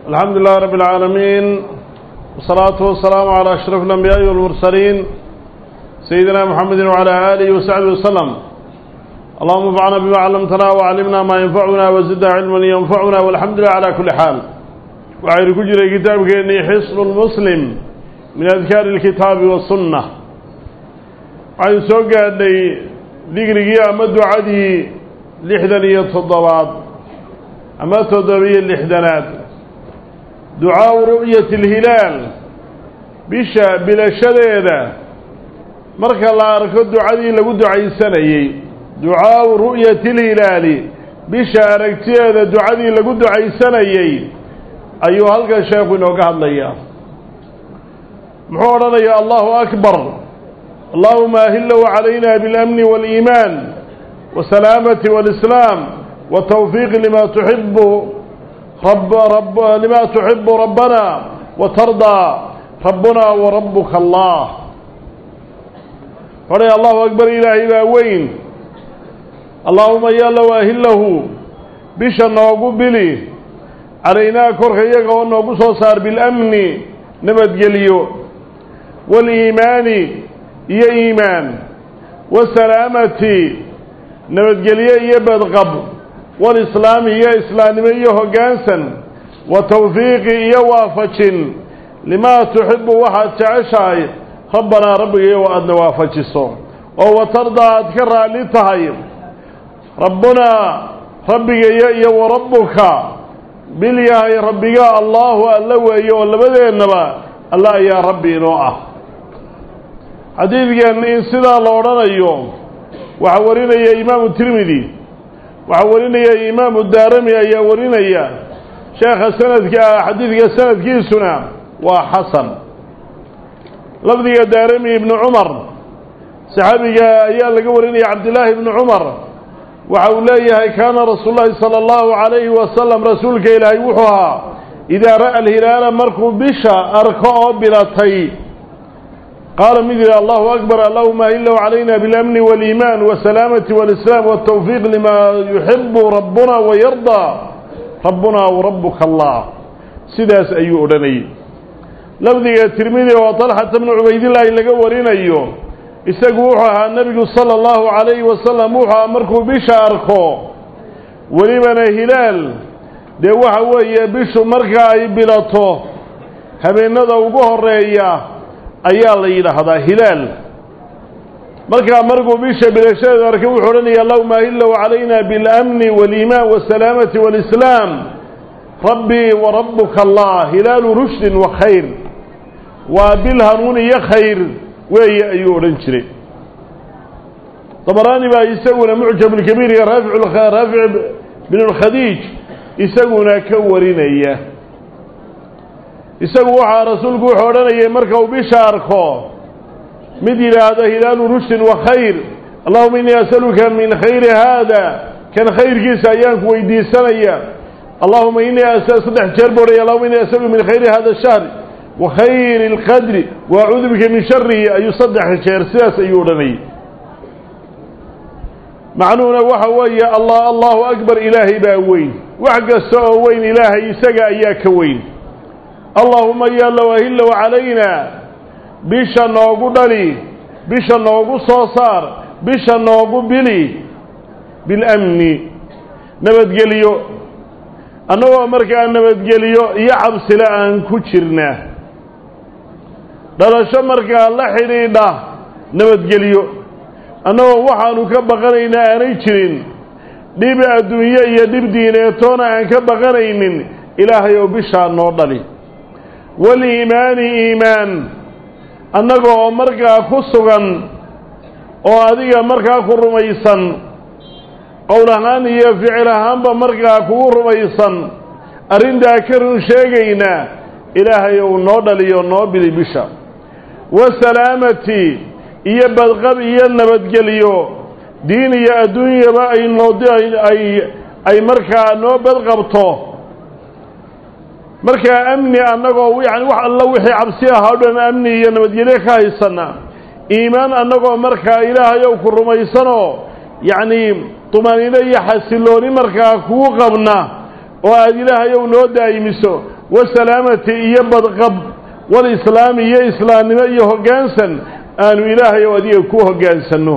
الحمد لله رب العالمين والصلاة والسلام على أشرف الأنبياء والمرسلين سيدنا محمد وعلى آله وصحبه وسلم. اللهم انفعنا بما علمتنا وعلمنا ما ينفعنا وزدنا علما ينفعنا والحمد لله على كل حال. وعير كجرى كتابك إني حصن المسلم من أذكار الكتاب والسنة. عن سوقا لي ذكري أمد عدي لحدنية الضباط أما تضبي اللحدنات دعاء رؤية الهلال بشا بلا شديدة مركا الله أركض دعادي لقد دعي سنة دعاء رؤية الهلال بشا أركتيادة دعادي لقد دعي سنة أيها الشيخ نوقع الله محورنا يا الله أكبر اللهم أهله علينا بالأمن والإيمان والسلامة والإسلام والتوفيق لما تحب لما تحب ربنا وترضى ربنا وربك الله. فري الله أكبر إلهي باوين اللهم يلا وأهله بشا نوقبلي علينا كرخيك ونوقص صار بالأمن نبت جليو والإيمان يا إيمان والسلامة نبت جليو يبد قبل والإسلام هي إسلامية هجانسا وتوفيق يوافج لما تحب واحد تعشى ربنا ربي وأدنى وافج الصوم وترضى أذكر لتهي ربنا ربي يا وربك باليا ربي الله الله يا ولا بدأ النبا الله يا ربي نوعه حديث كان إنسان الله اليوم وحورنا يا إمام الترمذي وحورنا يا إمام الدارمي يا ورنا يا شيخ السند حديث السند كيسنا وحسن لفظ يا دارمي ابن عمر صحابي يا لقورنا يا عبد الله بن عمر وحوليه كان رسول الله صلى الله عليه وسلم رسولك إلى يوحها إذا رأى الهلال مركو بشا أركع بلاتي قال مثل الله أكبر اللهم إلا علينا بالأمن والإيمان والسلامة والإسلام والتوفيق لما يحب ربنا ويرضى ربنا وربك الله سداس أيو أدني لفظي الترمذي وطلحة بن عبيد الله إلا قورين أيو استقوحها النبي صلى الله عليه وسلم وحا مركو بشاركو ولمن هلال دي وحا وهي بشو مركا بلاتو هبين نضا وقوه الرئية ayaa la yiraahdaa hilaal marka markuu bisha bilashada arkay wuxuu oranaya allahumma illa wa alayna bil amni wal iman was salamati wal islam rabbi wa rabbuka allah hilal rushd wa khair wa bil hanun ya khair way ayuu oran jiray tabarani baa isaguna mu'jam al kabir ya rafi' bin al khadij isaguna ka warinaya isagu waxa rasuulku wuxuu oranayay marka uu bishaarko mid yiraahdo hilaalu rushd wa khayr allahumma inni as'aluka min khayri hada kan khayrkiisa ayaan ku weydiisanaya allahumma inni as'aluka saddex jeer booraya allahumma inni as'aluka min khayri hada ash-shahr wa khayri al-qadr wa a'udhu bika min sharrihi ayu saddex jeer sidaas ayuu oranayay macnuuna waxa weeye allahu akbar ilaahi baa weyn wax kasta oo weyn ilaahi isaga ayaa ka weyn اللهم يلا وهلا وعلينا بيشا نوغو دلي بيشا نوغو صوصار بيشا نوغو بلي بالأمن نبت قليو أنه أمريكا نبت قليو يعب سلاء كتشرنا دلش أمريكا الله حرينا نبت قليو أنه وحانو كبغنينا أنيشرين ديب الدنيا يديب دينيتونا أن كبغنين إلهي وبيشا نوغو والإيمان إيمان أنك مركا كسغا وهذه مركا كرميسا قولهان هي فعلهان بمركا كرميسا أرندا كرن شيئنا إلهي ونودلي ونوبلي بشا والسلامة يبدغب ينبدقليو ديني الدنيا ما أي مركا نوبدغبطو marka amni anagoo yani wax alla wixii cabsi ah oo dhan amni iyo nabadgelyo ka haysana iimaan anagoo marka ilaahay ku rumaysano yani طمأنينة يحسلوني مركا كو قبنا وأد إلهي ونو دايمسو والسلامة يبد قب والإسلام يا إسلام يهجانسا أن إلهي وديكوه جانسنه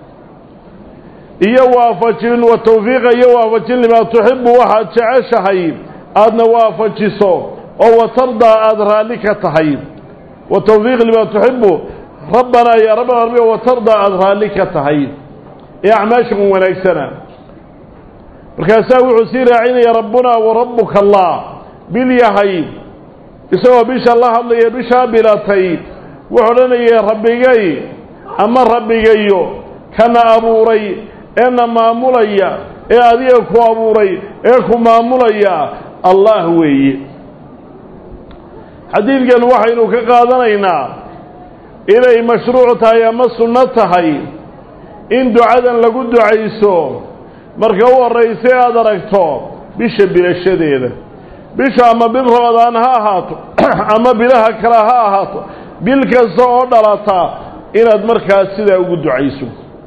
يوافجن والتوفيق يوافجن لما تحب واحد تعيش حيب أدنى وافجسه أو ترضى أدرى لك تحيب والتوفيق لما تحبه ربنا يا رب العالمين وترضى أدرى لك تحيب يعماشكم ونكسنا بركاساوي عسير عين يا ربنا وربك الله باليحيب يسوى بيش الله الله يبيشها بلا طيب وحلنا يا ربي جاي أما ربي جايو كان أبوري إن ماموليا أذيكو أبوري إيكو ماموليا الله وي حديث كان وحي كقادنينا إلي مشروع تهي أما السنة تهي إن دعاء لقد دعيسو مركو الرئيسي أدركتو بيش بلا الشديد بيش أما بالرمضان ها هاتو أما بلها كراها هاتو بالكسو دلتا إن أدمركا سيدا وقد دعيسو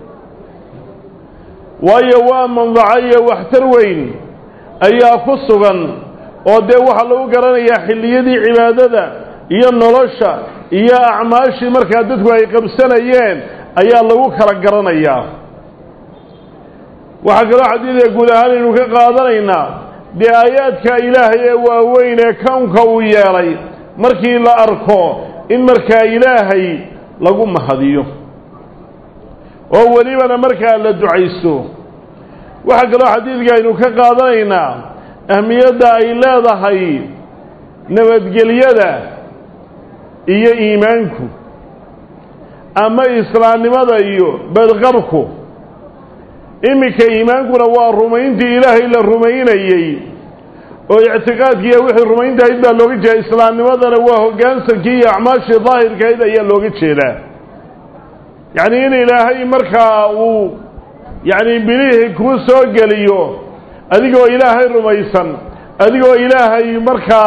وأيوا من ضعي واحتروين أيا قصغا ودي waxa lagu garanaya xilliyadii cibaadada iyo nolosha iyo acmaashii marka dadku ay qabsanayeen ayaa lagu kala garanaya waxa kale xadiidka guud ahaan inuu ka qaadanayna aayaadka Ilaahay ee waaweyn ee kawnka uu yeelay markii la arko in marka Ilaahay lagu mahadiyo oo waliba marka la ducaysto waxa kale xadiidka inuu ka qaadanayna ahmiyada ay leedahay nabadgelyada iyo iimaanku ama islaamnimada iyo badqabku imika iimaankuna waa rumayntii Ilaahay la rumaynayay oo i'tiqaadkiisa wixii rumaynta inta looga jeeday islaamnimadana waa hoggaansankii iyo acmaashii daahirkeeda ayaa looga jeedaa yani in Ilaahay markaa uu يعني بليه كوسو جليو أديكو إلهي رميسن أديكو إلهي مركا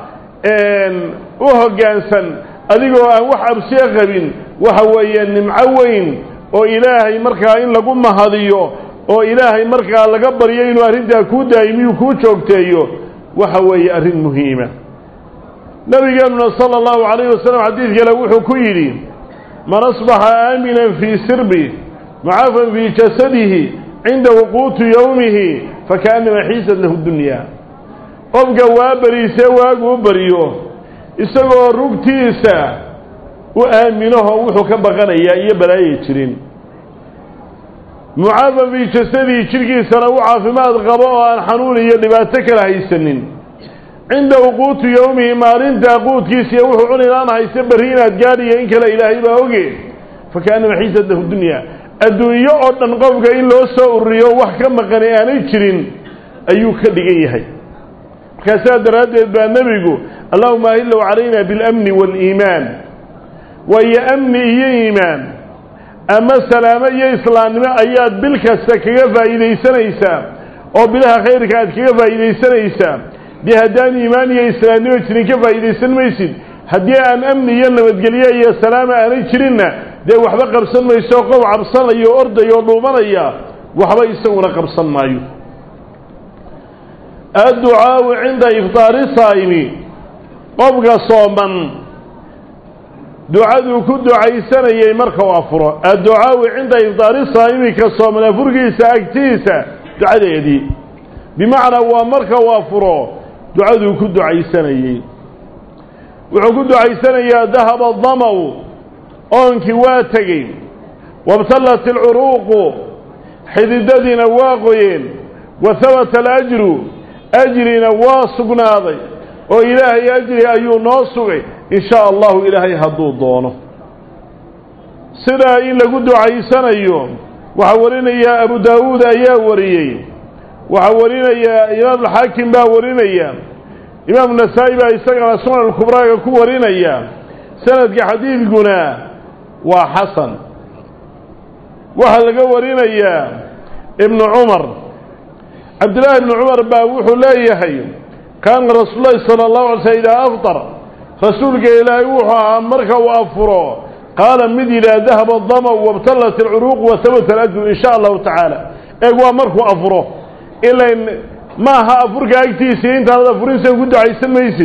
وهجانسن أديكو وحب سيغبين وحويا نمعوين وإلهي مركا إن لقم هذيو وإلهي مركا لقبر يين وأريد كودا يميو كوشوكتيو وحويا أرين مهمة نبي قالنا صلى الله عليه وسلم حديث قال وحو كويري من أصبح آمنا في سربه معافا في جسده عند وقوت يومه فكأنما حيزت له الدنيا قفق وابري سواق وبريوه إساقوا ركتيسا وآمنوها وحو كبغانيا يبلاي يترين معافا في جسده شركي سنوعا في ماذا غباء الحنون يلي باتكر هايسنين عند وقوت يومه مارين تاقوت كيسي وحو عني لان هايسبرين أتقاري إنك لا إلهي باوغي فكأنما حيزت له الدنيا adduunyo oo dhan qofka in loo soo ururiyo wax ka maqan aanay jirin ayuu ka dhigan yahay markaas daraadeed baa nabigu Allahumma illu alayna bil amni wal iiman wa ya amni iyo iiman ama salaama iyo islaamnimo ayaad bil kasta kaga faa'iideysanaysaa oo bilaha khayrka aad kaga faa'iideysanaysaa bihadaan iimaan iyo islaamnimo jirin ka faa'iideysan maysid haddii aan amni iyo nabadgelyo iyo salaama aanay jirinna dee waxba qabsan mayso qof cabsanayo ordayo dhuumanaya waxba isaguna qabsan maayo addu'a 'inda iftaari saayimi qofka sooman ducadu ku ducaysanayay marka uu afuro addu'a 'inda iftaari saayimi ka sooman afurkiisa agtiisa ducadeedii bimaana waa marka uu afuro ducadu ku ducaysanayay wuxuu ku ducaysanayaa dahaba dhamaw أنك واتقي وابتلت العروق حددنا واقين وثبت الأجر أجرنا واصقناضي وإلهي أجري أيو ناصغي إن شاء الله إلهي هدو دونه سرا إلا قد عيسان أيوم وحورنا يا أبو داود يا وريي وحورنا يا إمام الحاكم با ورنا يا إمام النسائي با يستقل السنة الكبرى كو ورنا يا سند حديث قنا وحسن وهل قورنا يا ابن عمر عبد الله بن عمر باوح لا يحي كان رسول الله صلى الله عليه وسلم إذا أفطر رسولك إلى يوحى مركه وأفره قال مدي لا ذهب الضمى وابتلت العروق وثبت الأجر إن شاء الله تعالى إقوى مركه أفره إلا إن ما ها أفرك أكتيسي إنت هذا فرنسا وقد عيسى الميسد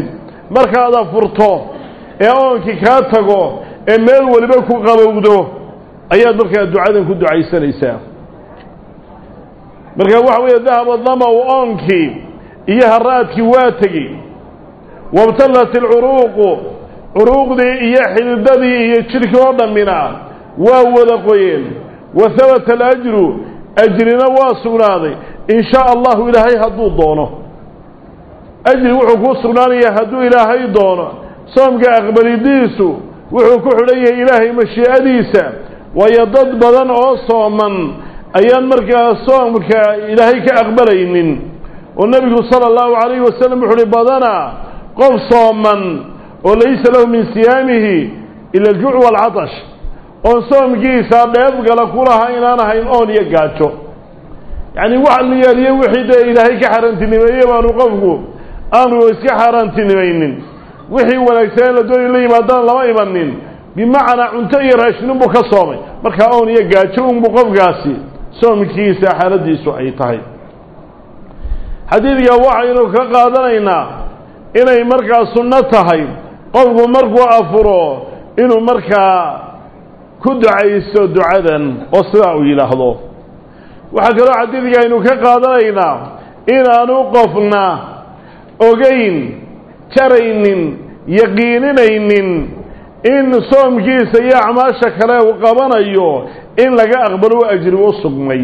markaad afurto ee oonkii kaa tago ee meel waliba ku qabowdo ayaad markaa ducadan ku ducaysanaysaa marka waxa weeye dahaba dhamau oonkii iyo haraadkii waa tegi wabtallat alcuruuqu curuuqdii iyo xididadii iyo jidhkii oo dhammina waa wada qoyeen wahabata alajru ajrina waa sugnaaday in shaa allahu ilaahay hadduu doono ajri wuxuu kuu sugnaanayaa hadduu ilaahay doono soomka aqbalidiisu wuxuu ku xidhan yahay ilaahay mashii'adiisa waayo dad badan oo sooman ayaan markaa soomka ilaahay ka aqbalaynin oo nebigu sala allahu calayhi wasalam wuxu uhi badanaa qof sooman oo laysa lahu min siyaamihi ila aljuuc waalcatash oon soomkiisa dheefgala ku lahaa inaan ahayn oon iyo gaajo yacni wax la yeeliyo wixii dee ilaahay ka xaaraantinimeeye baanu qofku aanu iska xaaraantinimaynin wixii wanaagsanee la doonay la yimaadana lama imanin bimacnaa cunto iyo raashinunbuu ka soomay markaa oon iyo gaajo unbuu qofkaasi soomkiisa xaaladiisu ay tahay xadiidka waxaynu ka qaadanaynaa inay markaa sunno tahay qofku markuu afuro inuu markaa ku ducaysto ducadan oo sidaa uu yidhaahdo waxaa kaloo xadiidka aynu ka qaadanaynaa inaanu qofna ogeyn jaraynin yaqiininaynin in soomkiisa iyo acmaasha kale uu qabanayo in laga aqbalo ajri u sugmay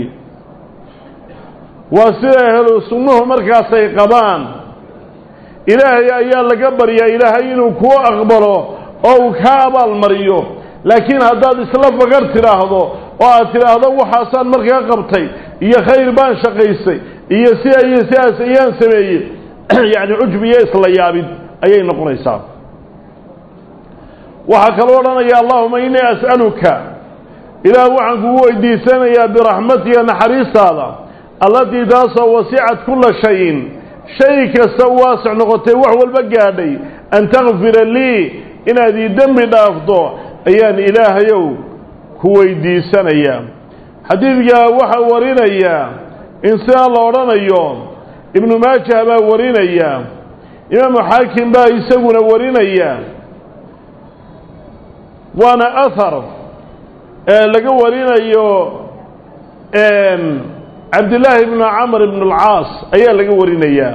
waa sida ahlu sunnuhu markaasay qabaan ilaahay ayaa laga baryaa ilaahay inuu kuu aqbalo oo uu kaa abaalmariyo laakiin haddaad isla fakar tidhaahdo oo aad tidhaahdo waxaasaan markaa qabtay iyo khayr baan shaqaysay iyo sidaas ayaan sameeyey yacni cujb iyo isla yaabid ayay noqonaysaa waxaa kaloo odhanaya allahuma innii as'aluka ilaah waxaan kugu weydiisanayaa biraxmatiga naxariistaada allatii taasoo wasicat kulla shayin shay kasta u waasic noqotay wax walba gaadhay an takfira lii inaad ii dembi dhaafto ayaan ilaahayow ku weydiisanayaa xadiidka waxaa warinaya in sidaa la odhanayo ibnu maajah baa warinaya imaamu xaakim baa isaguna warinaya waana ahar laga warinayo cabdillaahi ibnu camr ibn alcaas ayaa laga warinayaa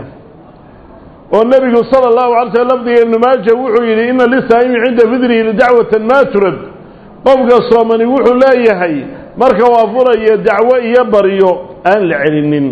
oo nebigu sala allahu alay slam lafdiga ibnu maaja wuxuu yidhi ina lisaa'imi cinda fidrihi lidacwatan maa turad qofka soomani wuxuu leeyahay marka uu afurayo dacwo iyo baryo aan la celinin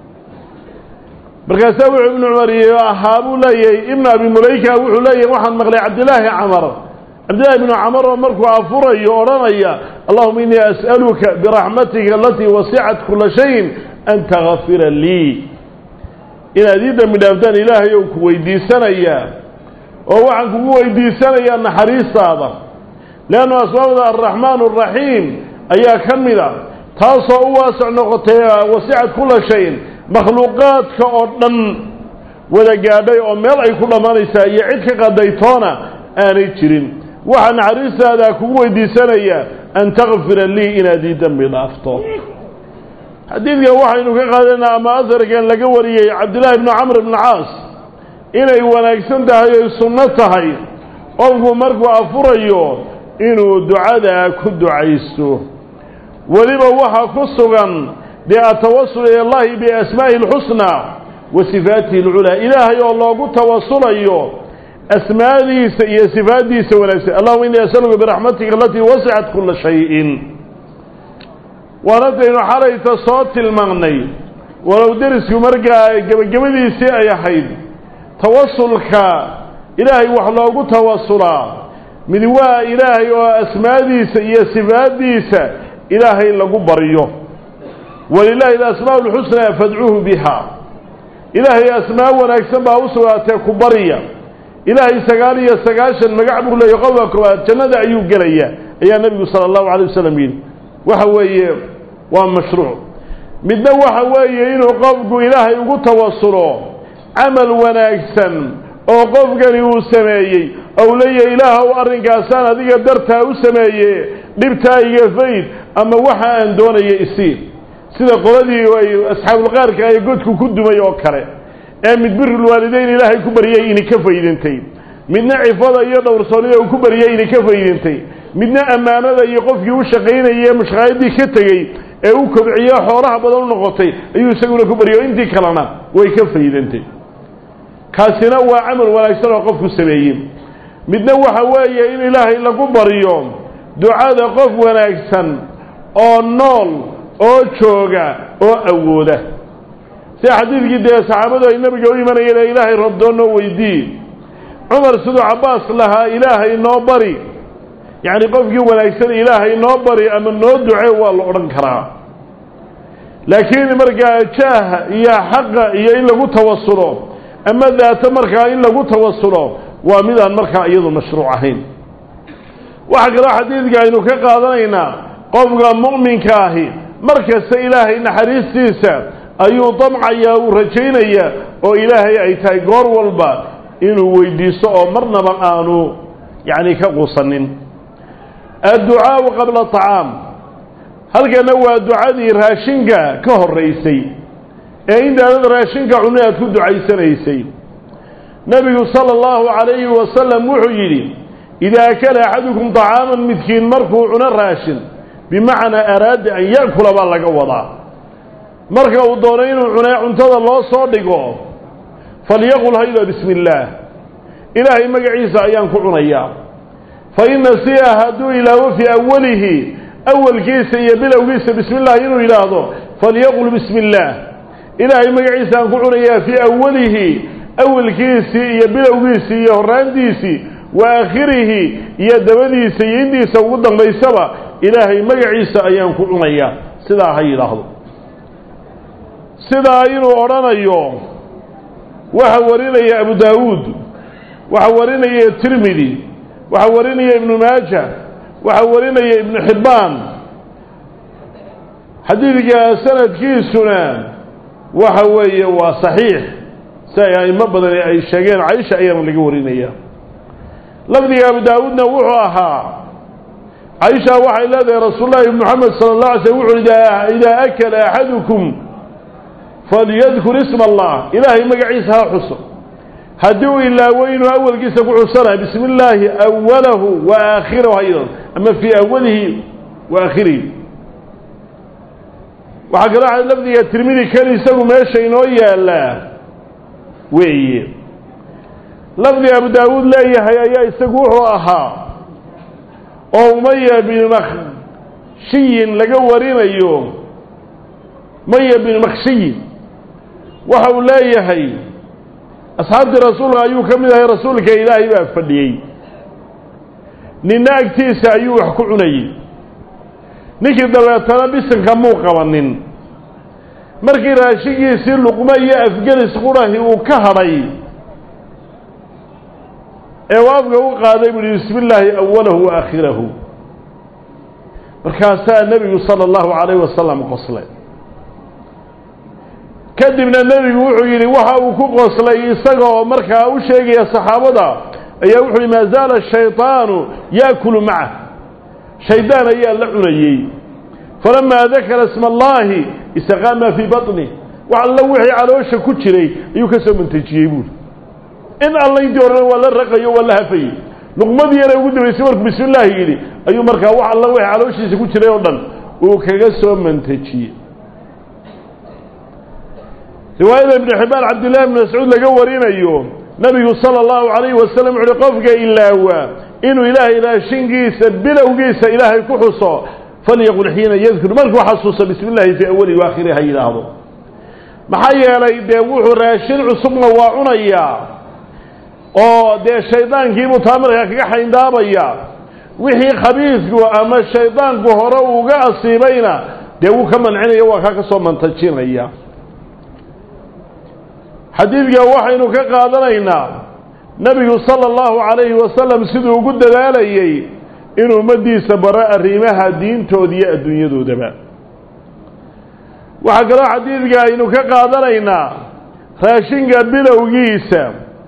markaasaa wuxuu ibnu cumar ahaa buu leeyahay ibnu abi mulayka wuxuu leeyahay waxaan maqlay cabdillaahi ibnu camar oo markuu afurayo odhanaya allahuma innii as'aluka biraxmatika alatii wasicat kula shayin an takfira lii inaad ii dembi dhaaftaan ilaahay ou ku weydiisanayaa oo waxaan kugu weydiisanayaa naxariistaada leannu asbaabda alraxmaan alraxiim ayaa ka mida taasoo u waasic noqotay wasicat kula shayin makhluuqaadka oo dhan wada gaadhay oo meel ay ku dhammaanaysaa iyo cid ka qadaytoona aanay jirin waxaa naxariistaada kugu weydiisanayaa an takfira lii inaad ii dembi dhaafto xadiidkan waxaynu ka qaadanaa ama asarkan laga wariyey cabdillaahi ibnu camr ibn caas inay wanaagsan tahay oy sunno tahay qofku markuu afurayo inuu ducadaa ku ducaysto weliba waxaa ku sugan dee atawasul ila allahi biasmaa'ihi alxusnaa wa sifaatihi alculaa ilaahay oo loogu tawasulayo asmaadiisa iyo sifaaddiisa wanaagsan allahuma innii as'aluka biraxmatika alatii wasicat kula shayin waanadaynu xalayta soo tilmaannay walow derisku markaa gebagabadiisii ay ahayd tawasulka ilaahay wax loogu tawasulaa mid waa ilaahay oo asmaadiisa iyo sifaaddiisa ilaahay lagu baryo walilaahi alasmaa'u alxusnaa fadcuuhu biha ilaahay asmaa wanaagsan baa u sugnaatee ku barya ilaahay 99 magac buu leeyahay qofka koowaad jannada ayuu gelayaa ayaa nabigu sala allahu calayh wasalam yidhi waxa weeye waa mashruuc midna waxa weeye inuu qofku ilaahay ugu tawasulo camal wanaagsan oo qofkani uu sameeyey ou leeyahay ilaahow arrinkaasaan adiga dartaa u sameeye dhibtaa iga fayd ama waxa aan doonaya isii sida qoladii ay asxaabulqaarka ay godku ku dumay oo kale ee mid birul waalidayn ilaahay ku baryay inay ka faydantay midna cifada iyo dhowrsoonida uu ku bariyay inay ka faa'iideentay midna amaanada iyo qofkii u shaqaynayay mushaqaydii ka tagay ee uu kobciyo xoolaha badan u noqotay ayuu isaguna ku bariyo intii kalena way ka faa'iideentay kaasina waa amal wanaagsan oo qofku sameeyay midna waxa weeye in ilaahay lagu bariyo ducada qof wanaagsan oo nool oo jooga oo awooda si xadiidkii de saxaabadu ay nabiga u imanayeen ilaahay rabdoono weydii Umar sidoo Abbas laha ilaahay noo bari yani qofkii wanaagsan ilaahay noo bari ama noo ducee waa la oran karaa laakiin markaa jaaha iyo xaqa iyo in lagu tawassulo ama daata markaa in lagu tawassulo waa midaan markaa iyadu mashruuc ahayn waxa kale xadiidka aynu ka qaadanaynaa qofka mu'minka ahi markasta ilaahay naxariistiisa ayuu damcaya uu rajaynaya oo ilaahay ay tahay goor walba inuu weydiisto oo marnaba aanu yani ka quusanin adducaa qabla ta'am halkana waa ducadii raashinka ka horeysay ee intaad raashinka cunaad ku ducaysanaysay nabigu sallallahu alayhi wa sallam wuxuu yiri ida akala ahadukum ta'aman midkin markuu cuna raashin bimacna araada an yakula baa laga wadaa marka uu doonay inuu cunay cuntada loo soo dhigo falyaqul hayda bismillah ilaahay magaciisa ayaan ku cunayaa fa inna siyahadu ila fi awwalihi awwal kiisa iyo bilowgiisa bismillah inuu ilaahdo falyaqul bismillah ilaahay magaciisa aan ku cunayaa fi awwalihi awwal kiisa iyo bilowgiisa iyo horaantiisa wa aakhirihi iyo dabadiisa iyo indiisa ugu dambaysaba ilaahay magaciisa ayaan ku cunayaa sidaa ha yiraahdo sidaa inuu oranayo waxa warinaya Abu Daawud waxa warinaya Tirmidhi waxa warinaya Ibn Majah waxa warinaya Ibn Hibban xadiidka sanadkiisuna waxa weeye waa saxiix say ma badan ay sheegeen Aisha ayaan laga warinaya lafdiga Abu Daawudna wuxuu ahaa Aisha waxay leedahay Rasuulullaahi Muhammad sallallahu alayhi wasallam wuxuu ida akala ahadukum فليذكر اسم الله إلهي مقعيسها حسن هدو إلا وين أول قيسة قعصنا بسم الله أوله وآخره أيضا أما في أوله وآخره وحق راح اللفظي الترمذي كان يسوي ماشي نويا لا وي لفظي أبو داود لا يحيى يسويه أها أو مية بن مخشي لقورين اليوم مية بن مخشي وحو لا يحيى أصحاب رسول الله أيوه كم إذا رسولك إلهي بأفديي نناك تيسا أيوه حكوني نكي دلاتنا بسن كمو قوانين مركي راشي يسير لقمية أفقال سقوره وكهري وابقى وقال بسم الله أوله وآخره مركاسا النبي صلى الله عليه وسلم قصله kadibna nabigu wuxuu yiri waxa uu ku qoslay isagoo markaa u sheegay saxaabada ayaa wuxuu ma zaala shaytaanu yaakulu ma'a shaydaan ayaa la cunayay falamma dhakara isma allah istaqama fi batni wa alla wixii caloosha ku jiray ayuu ka soo mantajiyay buu in alla intii hore wala raqayo wala hafay luqmadii yar ugu dambeysay markuu bismillah yiri ayuu markaa wax alla wixii calooshiisa ku jiray oo dhan uu kaga soo mantajiyay رواية ابن حبان عبد الله بن مسعود لقورين أيوم نبي صلى الله عليه وسلم عرقفك إلا هو إنه إله إله شنقيس بلو قيس إله كحصا فليقول حين يذكر ملك وحصوصا بسم الله في أوله وآخره إلى هذا محايا ليدوح راشن عصبنا وعنيا دي الشيطان كي متامر يكحين دابيا وحي خبيث أما الشيطان كهرو وقاسي بينا ديو كمن عني وكاكسو من تجين إياه حديثك وحين كقادرينا نبي صلى الله عليه وسلم سيدو قد ذاليي إنه مدي سبراء الرماها دين تودي الدنيا دو دبا وحقرا حديثك إنه كقادرينا راشنك بلو جيسا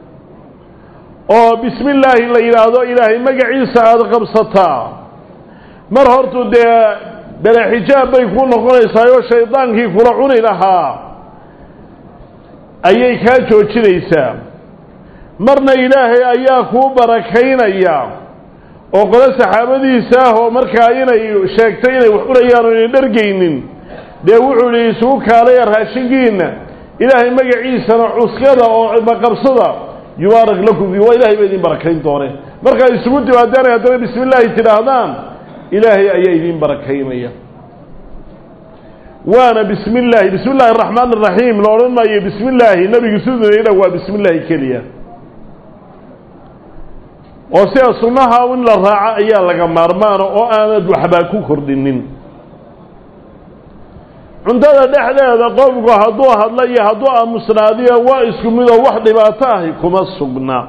بسم الله إلهي مقعيسا هذا قبصتا مرهرتو دي بلا حجاب بيكون نقونيسا يو شيطان كي فرعوني لها ayay ka joojinaysaa marna ilaahay ayaa kuu barakaynaya oo qolo saxaabadiisa ah oo markaa inay sheegtay inay wax urayaan oo inay dhargaynin dee wuxuu yidhi isugu kaalaya raashinkiina ilaahay magaciisana cuskada oo maqabsada yubaarak lakum fi waa ilaahay baa idin barakayn doonee markaa isugu timaadaan haddana bismi illaahi tidhaahdaan ilaahay ayaa idin barakaynaya وانا بسم الله الرحمن الرحيم لورن ما بسم الله النبي سيدنا هو بسم الله كليا وسي سنها وين لا راعه ayaa laga maarmaan oo aanad waxba ku kordinin cuntada dhexdeeda qofku haduu hadlayo haduu aamusnaadiyo waa isku mid oo wax dhibaato ah kuma sugna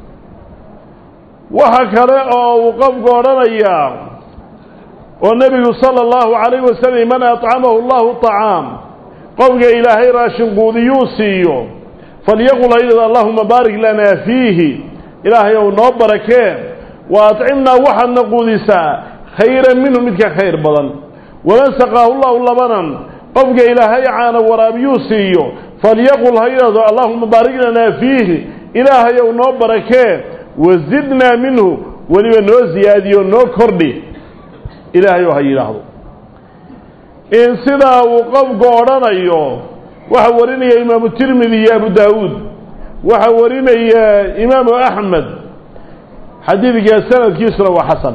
waxa kale oo qofku oranaya والنبي صلى الله عليه وسلم من أطعمه الله طعام قوله إلهي راشن قوديوسيو فليقل أيضا اللهم بارك لنا فيه إلهي ونبرك وأطعمنا وحن قودسا خيرا منه مثل خير بدن ومن سقاه الله لبنا قوله إلهي عانا ورابيوسيو فليقل أيضا اللهم بارك لنا فيه إلهي ونبرك وزدنا منه ولمن نوزيادي ونكردي إلهي وهي لحظه إن سيدا وقف قرنا يو وحورنا يا إمام الترمذي يا أبو داود وحورنا يا إمام أحمد حديث يا سند كسرى وحسن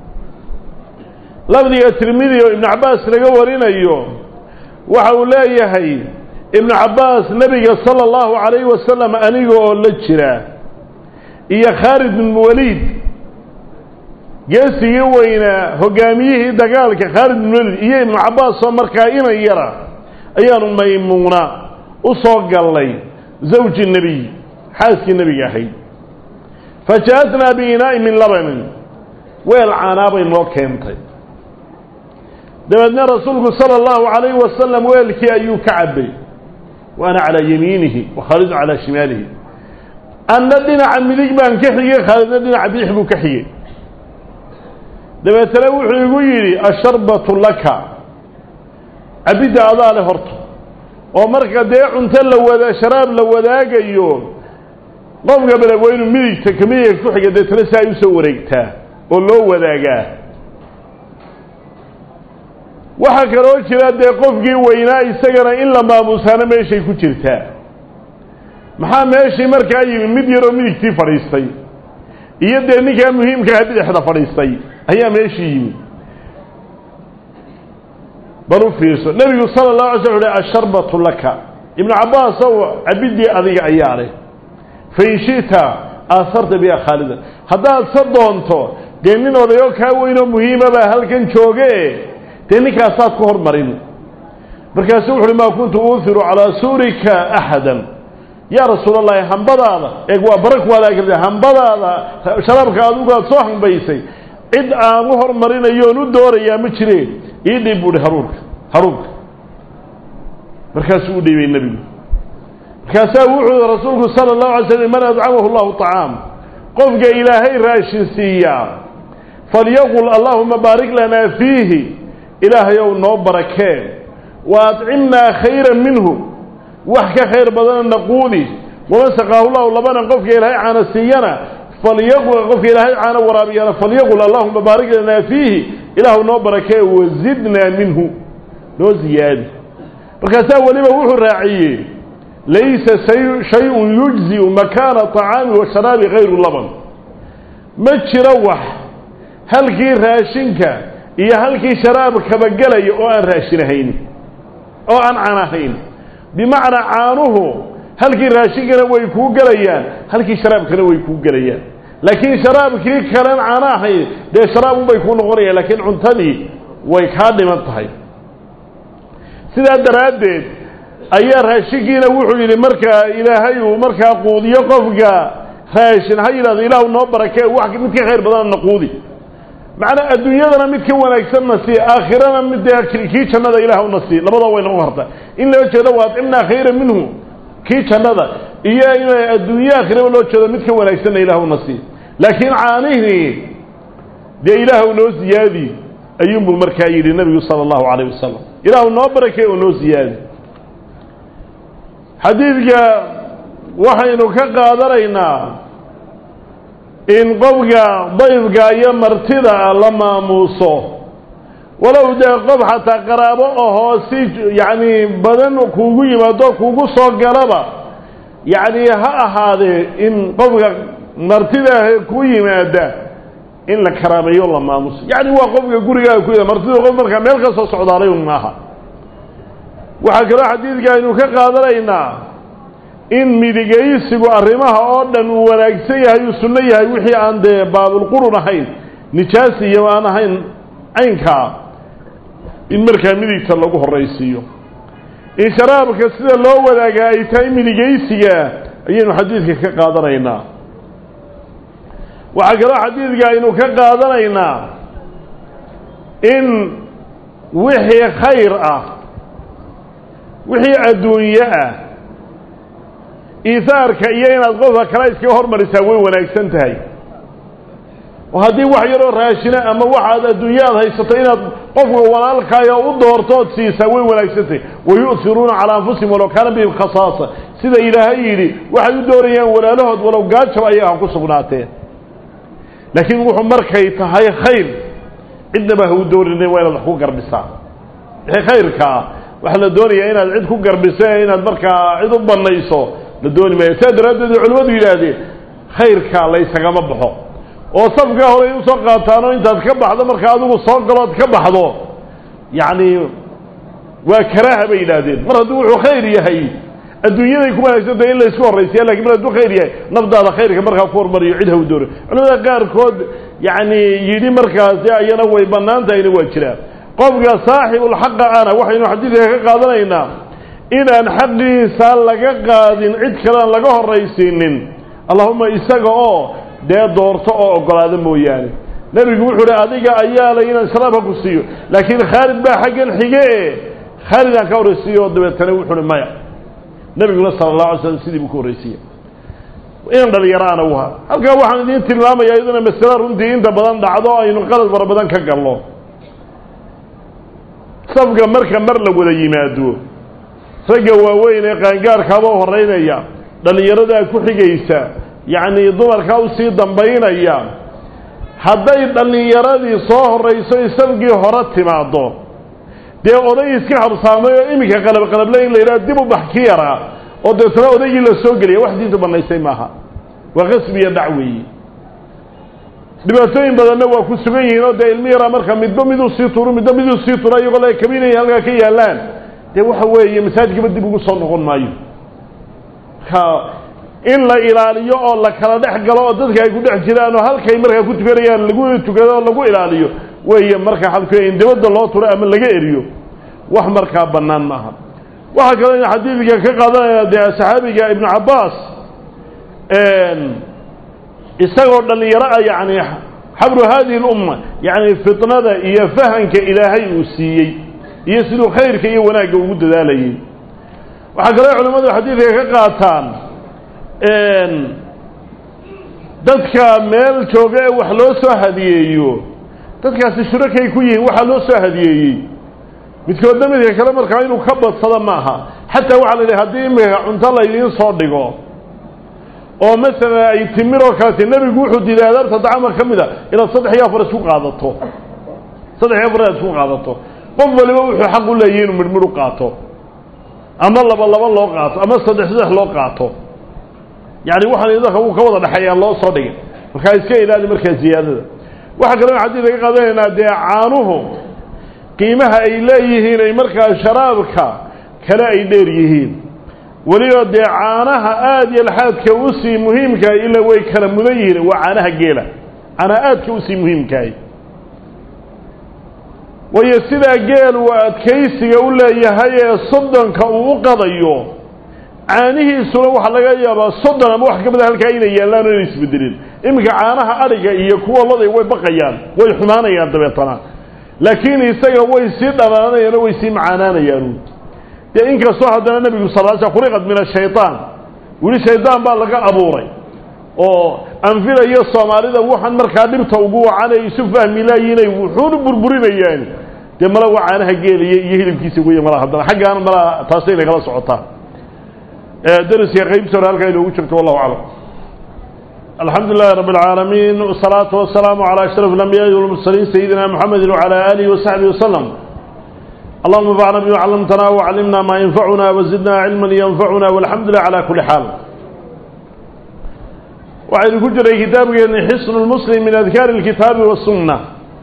لفظ يا الترمذي وابن عباس لقورنا يو وحولا يهي ابن عباس نبي صلى الله عليه وسلم أنيقو لجرا إيا خالد بن الوليد geesigii weynaa hogaamiyihii dagaalka Khalid ibn Walid iyo Ibn Abbas oo markaa inay yara ayaanu Maymuna u soo galay zawji nabi xaaski nabiga ahay fajaatna biinaa min laban weel caanaabay noo keentay dabadna rasuulku sallallahu alayhi wasallam weelkii ayuu ka cabay waana ala yamiinihi wa Khalid ala shimalihi anna dhinaca midig baan ka xigay Khalidna dhinaca bidix buu ka xigay dabeetana wuxuu igu yidhi asharbatu laka cabidda adaa le horta oo marka dee cunto la wada sharaab la wadaagayo qofka balaweynu midigta kamiya ku xiga deetana si ay u soo wareegtaa oo loo wadaagaa waxaa kaloo jira dee qofkii weynaa isagana in la maamuusaana meeshay ku jirtaa maxaa meeshii markaa yimi mid yaroo midigtii fadhiistay iyo dee ninkaa muhiimkaa bidixda fadhiistay ayaa meeshii yimi balu fiirso nabigu sallallahu alayhi wasallam asharbatu laka ibn Abbas oo abidi adiga ayaa leh fiishita asarta bi Khalid hadaa sadoonto deenin odayo ka weyn oo muhiim ah halkan jooge deeninkaas aad ku hormarin markaas wuxuu ma kuntu uufiru ala surika ahadan ya rasuulallah hambadaada ee waa barak wala agirda hambadaada sharabka aad uga soo hanbaysay cid aan u hormarinayo oo dooraya ma jireen ii dhib u haruurka markaas uu dhibay nabiga markaas wuxuu rasuulku sallallahu alayhi wasallam man ad'amahu Allah ta'am qofka ilaahay raashin siiya falyaqul allahumma barik lana fihi ilaahay oo noo barakee wa at'imna khayran minhu wax ka khayr badan naquli wa saqahu Allah labana qofka ilaahay aana siiyana فليقل قف إلهي عنا ورابينا فليقل اللهم بارك لنا فيه إله نو بركة وزدنا منه نو زيادة فكذا ولما وحو الراعي ليس شيء يجزي مكان طعام وشراب غير اللبن ما تروح هل كي راشنك إيا هل كي شرابك بقلي أو أن راشنهين أو أن عناهين بمعنى عانه هل كي راشنك ويكو قليان هل كي شرابك ويكو قليان لكن شرابك كلام عناهين ده شراب بيكون غريا لكن عنتني ويكاد منطهي سيدا درادد أيار هاشيكينا وحو يلي مركا إلهي ومركا قوضي يقفك هاشين هاي إله ونبرك واحد متك غير بدان نقوضي معنى الدنيا دنا متك ونكسر نسي آخرنا متك كي كنا ذا إله ونسي لبضا وين غرطة إن لو كذا وأطعمنا خيرا منه كي كنا ذا إياه الدنيا آخرنا لو كذا متك ونكسر إله ونسي لكن عانيه ده إله ونزيادي أيوم بالمركاي للنبي صلى الله عليه وسلم إله ونبرك ونزيادي حديثك وحين كقادرنا إن قبقى ضيفقى يمرتدى لما موسو ولو ده قب حتى قرابه سيج يعني بدن كوغي ما دو كوغو سو قرابه يعني هذا إن قبقى مرتدى كوي ما ده إن الكرامة يلا ما موسو يعني هو قبقى قرقى كوي مرتدى قب مركا ميلقى سو صعود عليهم معها وحكرا حديث قاينو كقادرينا إن ميديغيسيغو arrimaha oo dhan uu wanaagsan yahay uu sunno yahay wixii aan de baabul qurun ahayn nijaasi iyo aan ahayn aynka in markaa midigta lagu horeysiyo in sharaabka sida loo wadaaga ay tahay midigaysiga ayaynu xadiidka ka qaadanaynaa waxa kale xadiidka aynu ka qaadanaynaa in wixii khayr ah wixii adduunyo ah إيثارك إيانا الغوثة كلايس كهور مرساوي ونكسنتهاي وهذه وحي راشنة أما واحد الدنيا هاي ستين قفوا ولالك يا أدورتوت سيساوي ونكسنتهاي ويؤثرون على أنفسهم ولو كان بهم خصاصة سيدا إلهي واحد دوريان ولا لهد ولو قاد شو أيها قصبناته لكن وحو مركيت هاي خير عندما هو دوري وين الحقوق قربسا هي خيرك وحنا دوري هنا عندكم قربسا هنا المركة عندهم بالنيسو لدوني ما يساد ردد العلماء يلادي خيرك ليس كما بحو وصفقه هو يوصل قاطانو انت تكبح هذا مركا ادو سو غلو تكبح دو يعني وكراهه بيلادين مردو خير يحيي الدنيا يكون هيسد ان لا اسكو رئيسيه لكن مردو خير يحيي نبدا خيرك مركا فور مريو عيدها ودور علماء قار كود يعني يدي مركز اينا وي بنانتا اني واجرا قفقا صاحب الحق انا وحي حديثه كقادنينا إن حقي سال لك قادين عد كلام لك الرئيسين اللهم إساقه ده دورته أقول هذا موياني نبي يقول حرى أديك أيالا إن سلامك السيو لكن خالد با حق الحقيقة خالد أكور السيو دبت تنوي حرى مايا نبي يقول صلى الله عليه وسلم سيدي بكور السيو وإن دل يرانا وها هل كان واحد دين تلامة يأيضنا مسلار رندي إنت بدان دعضاء إنه قلت بربدان كاق الله صفقة مركة مرلة ولا يمادوه رجع وين قانقار كابو هرينيا dhalinyarada ku xigaysa yaani dumarka u sii dambeynaya haday dhalinyaradii soo horeysay sabgii hore timaado dee oday iska habsaamayo imika qalab leen leeyahay dib u baxkiyara oo dadka odaygi la soo galiyo wax diinta banaysay maaha waa qasbiya dacwi dhibaatooyin badan waa ku sugan yihiin oo ilmiira marka midba midu sii turo iyago la kabinay halka ka yaalaan dee waxa weeye masaajidka dib ugu soo noqon maayo ka in la ilaaliyo oo la kala dhex galo oo dadka ay ku dhex jiraan oo halkay markaa ku tukanayaan lagu tukado lagu ilaaliyo weeye marka halkay in dibadda loo turo ama laga eriyo wax markaa banaan maaha waxa kale in xadiidka ka qaadanaya saxaabiga ibn Abbas isagoo dhalinyaro yaani xabru hadii umma yaani fitnada iyo fahanka ilaahay uu siiyay iyo sidoo khayrka iyo wanaaga ugu dadaalayay waxa kale culimadu xadiidka ka qaataan dadka meel jooga wax loo soo hadiyeeyo dadkaasi shurakay ku yihiin waxa loo soo hadiyeeyay midkood midka kale markaa inuu ka badsado maaha xataa waxa la yiraahdaa hadii imika cunto la idin soo dhigo oo mesela ay timiro kale nabigu wuxuu diiday adarta dacama kamida ila 3 iyo 4 isku qaadato 3 iyo 4 isku qaadato qof waliba wuxuu xaq u leeyahay inuu midmid qaato ama laba loo qaato ama 3 loo qaato يعني waxaan idinka uu ka wada dhaxayaan loo soo dhigay marka iska ilaali marka ziyadada waxa kale xadiis ay qaadayna deecaanuhu qiimaha ay leeyihiin ay marka sharaabka kale ay dheer yihiin waliyo deecaanaha aad iyo laxaadka u si muhiimka ila way kala mudan yihiin waa caanaha geela ana aadka u si muhiimka way sida geel waa adkaysiga u leeyahay soddonka uu qadayo caanihiisuna waxa laga yaabaa soddon ama wax kamid ah halka inay yeelaan oo isbedelin imika caanaha ariga iyo kuwa loday way baqayaan way xumaanayaan dabeetana laakiin isaga way si dhalaanayaan way si macaananayaan in kastoo hadana nabigu sallallahu alayhi wasallam quriqad min ash-shaytaan wali shaydaan baa laga abuuray oo anfira iyo Soomaalida waxan markaa dhibta ugu wacanay isu fahmi laayeen wuxuu burburinayaan de mala wacaanaha geeliye iyo hilibkiisa ugu yimid hadana xagaan mala taasay kala socotaa درس يا غيب سؤال قايل وجهك والله أعلم الحمد لله رب العالمين والصلاة والسلام على أشرف الأنبياء والمرسلين سيدنا محمد وعلى آله وصحبه وسلم. اللهم انفعنا بما علمتنا وعلمنا ما ينفعنا وزدنا علما ينفعنا والحمد لله على كل حال. وعلى كل كتاب حصن المسلم من أذكار الكتاب والسنة.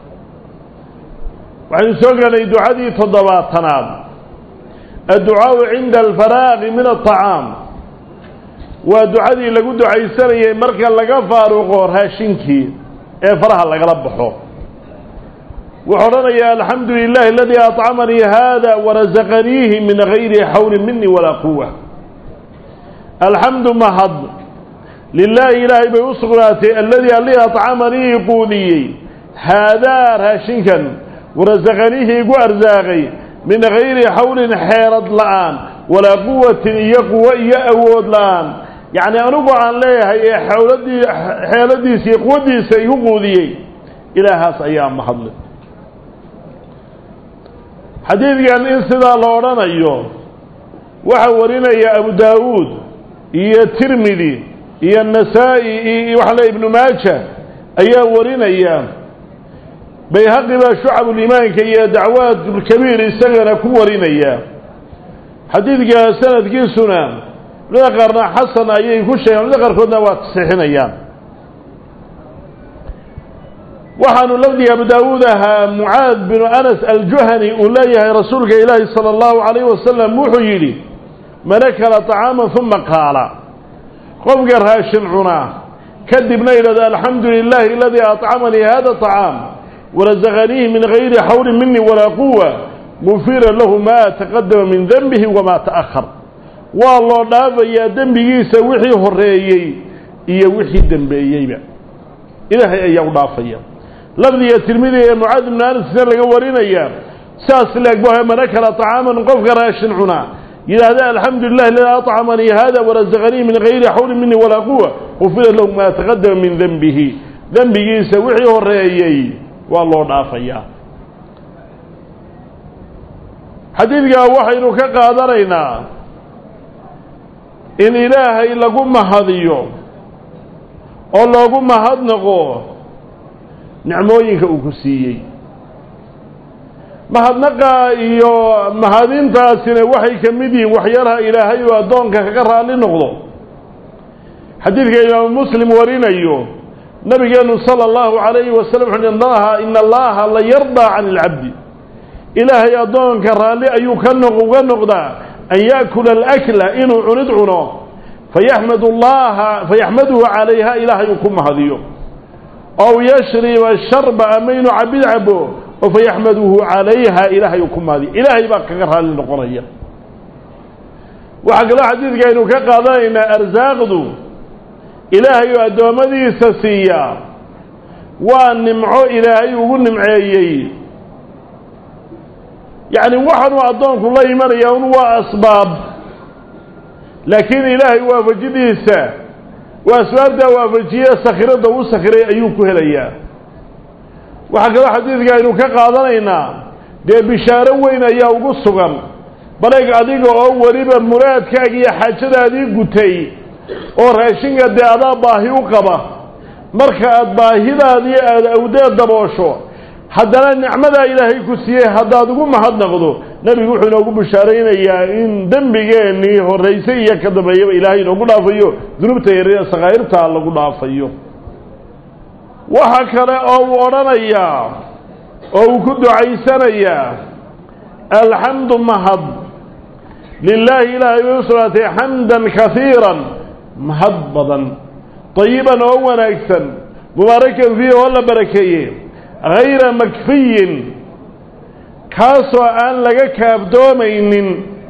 وعلى سوقنا دعاء تضباطنا الدعاء عند الفراغ من الطعام ودعاء لقد عيسري مركا لقى فاروق هاشنكي فرها لقى ربحه وحرنا يا الحمد لله الذي أطعمني هذا ورزقنيه من غير حول مني ولا قوة. الحمد مهض لله إلهي بيصغراته الذي أطعمني قولي هذا هاشنكا ورزقنيه أرزاقي من غير حول حيرد الآن ولا قوة يقوى يأود الآن يعني أنقع عن ليه حيلدي سيقودي سيقودي إلى هاس أيام محضر حديث عن إنسدا لوران أيوه وحورنا يا أبو داود يا الترمذي يا النسائي وحلا ابن ماجه أيام ورنا أيام بيهقب شعب الإيمان كي دعوات الكبير السجن كورنا أيام حديث سنة كيسنا ذكرنا حسن أيه كل شيء ذكر كنا واتسحين أيام وحن لفظي أبو داود معاذ بن أنس الجهني أوليه رسولك إلهي صلى الله عليه وسلم محيلي منكر طعاما ثم قال قم قرها شنعنا كذبنا إلى ذا الحمد لله الذي أطعمني هذا الطعام ورزقنيه من غير حول مني ولا قوة غفر له ما تقدم من ذنبه وما تأخر والله دافع يا ذنبه سوحي هريي يا وحي ذنبي إلهي أيام دافع لفظي الترمذي معاذ بن أنس لقى ورينا أيام ساس لك بها منكر طعاما قف قراشنعنا إلى هذا الحمد لله الذي أطعمني هذا ورزقني من غير حول مني ولا قوة غفر له ما تقدم من ذنبه سوحي هريي والله دافع حديثك وحين كقادرنا إن إلهي لقم هذيو أو لقم هذنقو نعموينك أكسيي مهدنقا إيو مهدين تاسين وحي كمدين وحيالها إلهي وأدونك كقرها لنقضو حديثك إمام مسلم ورين أيو نبينا صلى الله عليه وسلم إن الله لا يرضى عن العبد إلهي أدونك رالي أيو كنقضا أن يأكل الأكل إنه عندعنا فيحمده عليها إلهي يكون هذيو أو يشرب الشرب أمين عبد عبو وفيحمده عليها إلهي يكون هذي إلهي بقى كرها للنقرية وحق الله حديث كأنه كقضائنا أرزاق ذو إلهي أدومدي سسيا ونمعو إلهي وقل نمعي يعني وحن وأدونك الله مريون وأسباب لكن إلهي وافجديسا وأسباب دا وافجيه سخيرة دا وسخيرة أيوكو هليا وحكا حديثك إنو كقاضنينا دي بشارة وين أياه قصغا بلاك أديك أوليبا مراد كاكي حاجة أديك قتي ورهشنك دي أدا باهي وقبا مركا باهي دا دي أوداد دبوشو haddana nicmada ilaahay ku siiyay haddaad ugu mahadnaqdo nabigu wuxuu inoogu bishaareeyay in dambigeennii horeysay iyo ka dambeeyay ilaahay inoogu dhaafayo dunuubta yaryar saqayrta lagu dhaafayo waxa kale oo uu odhanaya oo uu ku ducaysanaya alxamdu mahad lillahi ilaahay wasalaatay xamdan kasiiran mahad badan طيبا oo wanaagsan mubaarakan fiihi wala barakeeyay غير مكفي كاسو أن لك كافدومين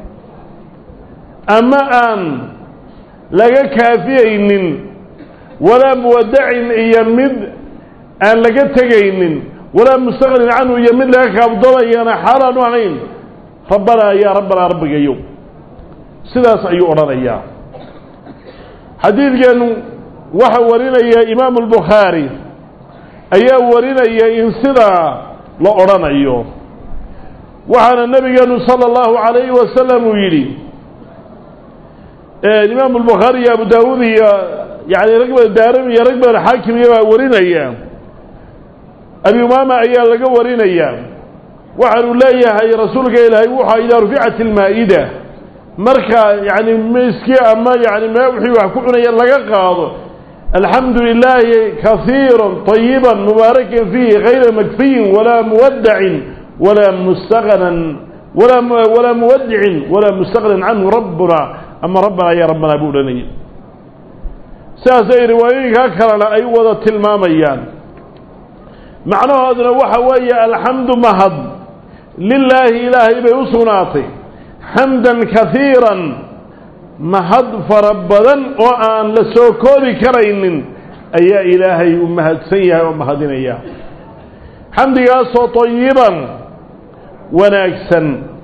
أما أن لك كافيين ولا مودع يمد أن لك تجين ولا مستغل عنه يمد لك كافدومين حالا وعين ربنا يا ربنا ربك يوم سلاس أيوة يا حديث كانوا وحورنا يا إمام البخاري ayaa warinaya in sidaa la oranayo waxaana nabigeenu sallallahu alayhi wasallam yiri imaam al-Bukhari Abu Dawud iyo يعني رقبة الدارمي رقبة الحاكم يبقى ورين أيام أبي أمامة أيام لقى ورين أيام وعلوا الله هاي رسولك إلهي وحا إذا رفعت المائدة مركا يعني مسكي أما يعني ما يوحي وحكونا يلقى قاضي الحمد لله كثيرا طيبا مباركا فيه غير مكفي ولا مودع ولا مستغنى ولا مودع ولا مستغنى عنه ربنا أما ربنا يا ربنا أبولني ساسي روايك هكذا أي وضع الماميان معنى هذا وحوي الحمد مهد لله إلهي بيصناطي حمدا كثيرا مهد فربدا وأن لسوكوري كرين أي إلهي أمهد سيئة ومهدين إياه حمد ياسو طيبا وناكسا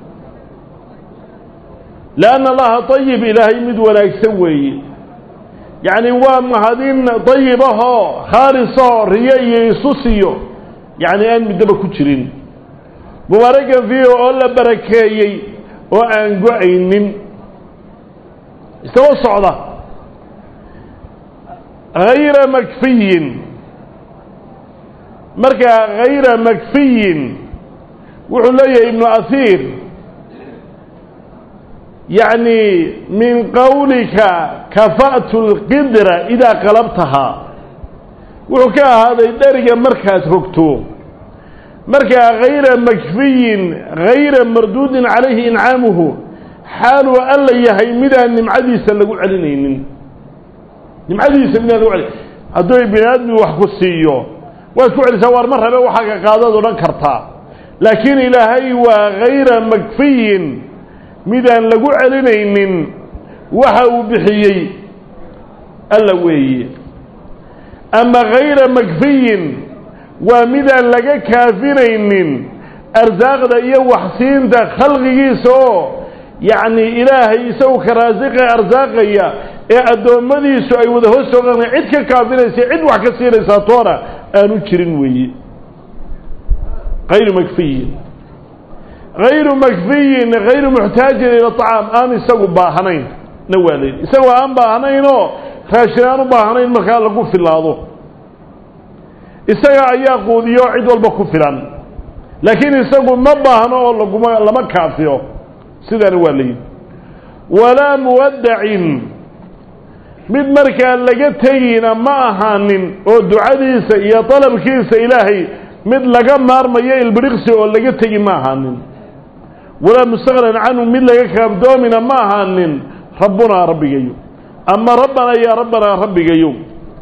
لأن الله طيب إلهي مد وناكسا وي يعني ومهدين طيبه خالصة رياء سوسيو يعني أن مدبا كترين مباركا فيه أولا بركايي وأن قعين استوى الصعدة غير مكفي مركا غير مكفي وعلي ابن أثير يعني من قولك كفأت القدرة إذا قلبتها وحكا هذا الدرجة مركز ركتو مركا غير مكفي غير مردود عليه إنعامه حالو ألا يهي مدى نمعديسا لقول علينين نمعديسا من هذا وعلي هدوي بنادمي وحكو السيو واسكو علي سوار مرة بي وحكا قادة ونكرتا لكن إلهي وغير مكفي مدى لقول علينين وحاو بحيي ألا وي أما غير مكفي ومدى لقى كافرين أرزاق دا إيا وحسين دا خلقه سو يعني إلهي يسوي كرازق أرزاقيا أدوم مدي سوي وده سوغنا عد كافرين سي عد وحكسير ساطورة أنو تشرين وي غير مكفي غير محتاج إلى الطعام آن يسوي باهنين نوالين يسوي آن باهنين فاشيان باهنين مكان لقوا في الله isaga ayaa quudiyo cid walba ku filan laakiin isagu ma baahno oo lama kaafiyo sidana waa leeyahay wala muwadda'in mid markaa laga tagina ma ahaanin oo ducadiisa iyo talabkiisa ilaahay mid laga maarmayo ilbiriqsi oo laga tagi ma ahaanin wala mustaghran anhu mid laga kaabdoomina ma ahaanin rabbuna rabbigayo amma rabbana ya rabbana rabbigayo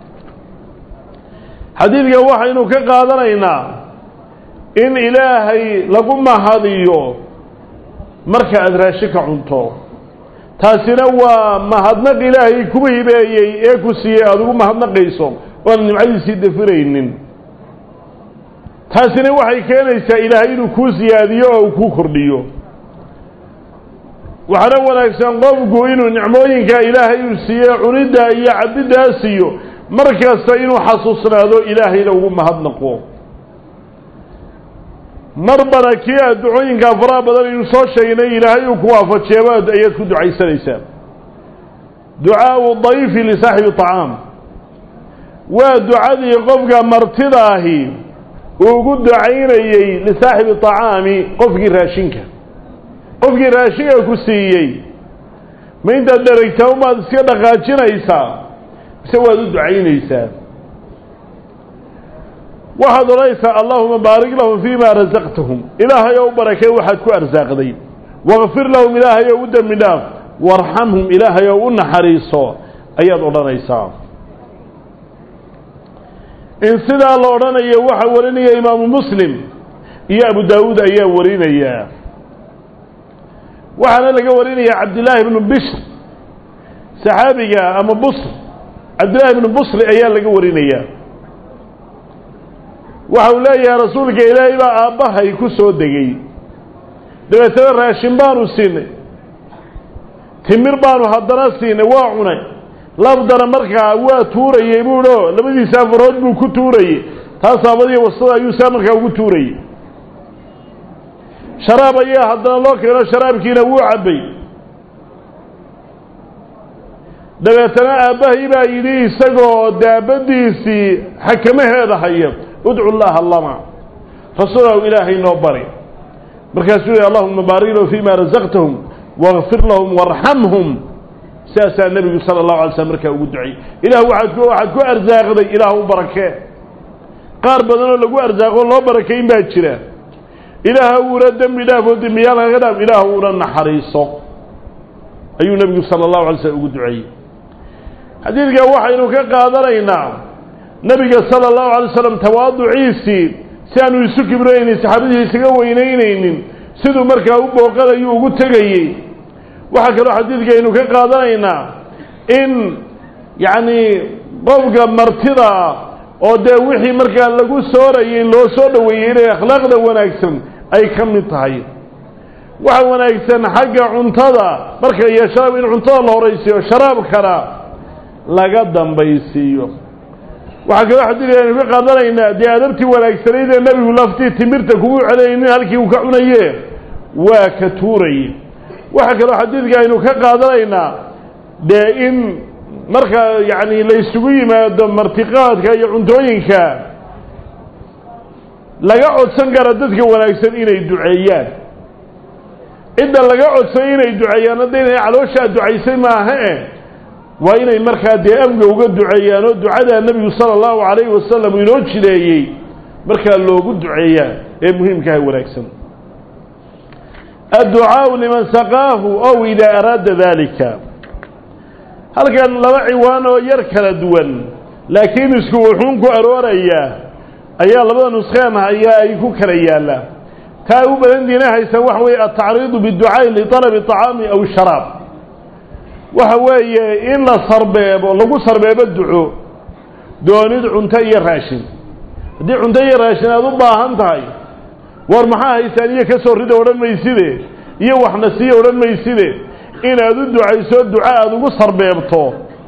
حديثك وحي إنه كقادرينا إن إلهي لقم هذيو مركع أدراشك عنطو تاسنوا مهدنق إلهي كبه بأيي إيكو سيئة مهدنق يسوم وأن نمعي سيد فرين تاسنوا وحي كان يسا إلهي إنه كو سياديو أو كو كرديو وحنوى لكسان قومكو إنه نعموينك إلهي سيئة عنيدا إيا عددا سيئو مركز إنه حصصنا ذو إلهي لو مهدنقو مربنا كيا دعوين كافرا بدل ينصر شيئا إلهي وكوافة شباب أياتك دعاء سليسان دعاء الضيف لصاحب الطعام ودعاء قفق مرتضاه وقد دعيني لصاحب الطعام قفق راشنك كسيي من تدركتهم ما تسكت قاتشنا إيسا سوى دعين إيسان واحد ليس اللهم بارك لهم فيما رزقتهم إلهي يوم بركة واحد كو أرزاق ذي واغفر لهم إلهي يوم دمناف وارحمهم إلهي يوم حريصا أيضا أولانا إيسان إن سيدا الله أولانا يوحى وريني يا إمام مسلم يا أبو داود أيها وريني يا وحنا لقى وريني يا عبد الله بن بشر صحابي أما بصر عبد الله بن بصر أيها لقى وريني يا وحولا يا رسولك إلهي با أباها يكسو دقي دبتنا راشن بانو سيني تمر بانو حدنا سيني واعوني لابدنا مركا واتوري يبولو لبدي سافرات بو كتوري تاسابدي وصدا يوسا مركا وكتوري شراب اياه حدنا الله كينا شراب كينا وعبي dabeetana aabbahay baa yidhi isagoo daabadiisii xakamaheeda haya udcu llaha lana rasuulahu ilaahay noo bari markaasuu yihi allahuma baarik lahu fiima rasaqtahum waqfir lahum warxamhum saasaa nebigu sala allahu alay slam markaa ugu ducay ilaah waxaad ku arsaaqday ilaah u barakee qaar badanoo lagu arsaaqo loo barakayn baa jira ilaah uuna dembi dhaafoo dembiyaal kaga dhaaf ilaah uuna naxariiso ayuu nebigu sala allahu alay slam ugu duceeyey xadiidka waxaynu ka qaadanaynaa nebiga sala allahu alay slam tawaaduciisii si aanu isu kibraynin saxaabadiisa isaga weynaynaynin siduu markaa u booqanayuu ugu tegayey waxaa kaloo xadiidka aynu ka qaadanaynaa in yacni qofka martida oo dee wixii markaa lagu soorayey loo soo dhoweeyey inay akhlaaqda wanaagsan ay ka mid tahay waxa wanaagsan xagga cuntada marka iyo sharaab in cuntada la horaysiiyo sharaabkana laga dambaysiiyo waxaa kaloo xadiidka aynu ka qaadanaynaa dee adabtii wanaagsanayd ee nebigu laftii timirta kugu celaynin halkii uu ka cunaye waa ka tuurayey waxaa kaloo xadiidka aynu ka qaadanaynaa dee in marka yacni la isugu yimaado martiqaadka iyo cuntooyinka laga codsan kara dadka wanaagsan inay duceeyaan cidda laga codsan inay duceeyaan hadda inay calooshaa ducaysay maaha waa inay markaa dee amga uga duceeyaan oo ducadaa nebigu sala allahu calayhi wasalam inoo jireeyey markaa loogu duceeyaa ee muhiimkaha wanaagsan adducaau liman saqaahu ow idaa araada dalika halkan laba ciwaan oo yar kala duwan laakiin isku wuxuun ku arooraya ayaa labada nuskheen haya ay ku kala yaallaan taa u badan diina haysan waxa weeye atacriidu biducaa'i litalabi طacaami aw sharaab waxa weeye in la sarbeebo lagu sarbeebo duco doonid cunto iyo raashin haddii cunto iyo raashin aad u baahan tahay war maxaa haysaan iyo ka soo rida odhan mayside iyo waxna siiya odhan mayside inaad u ducayso duca aada ugu sarbeebto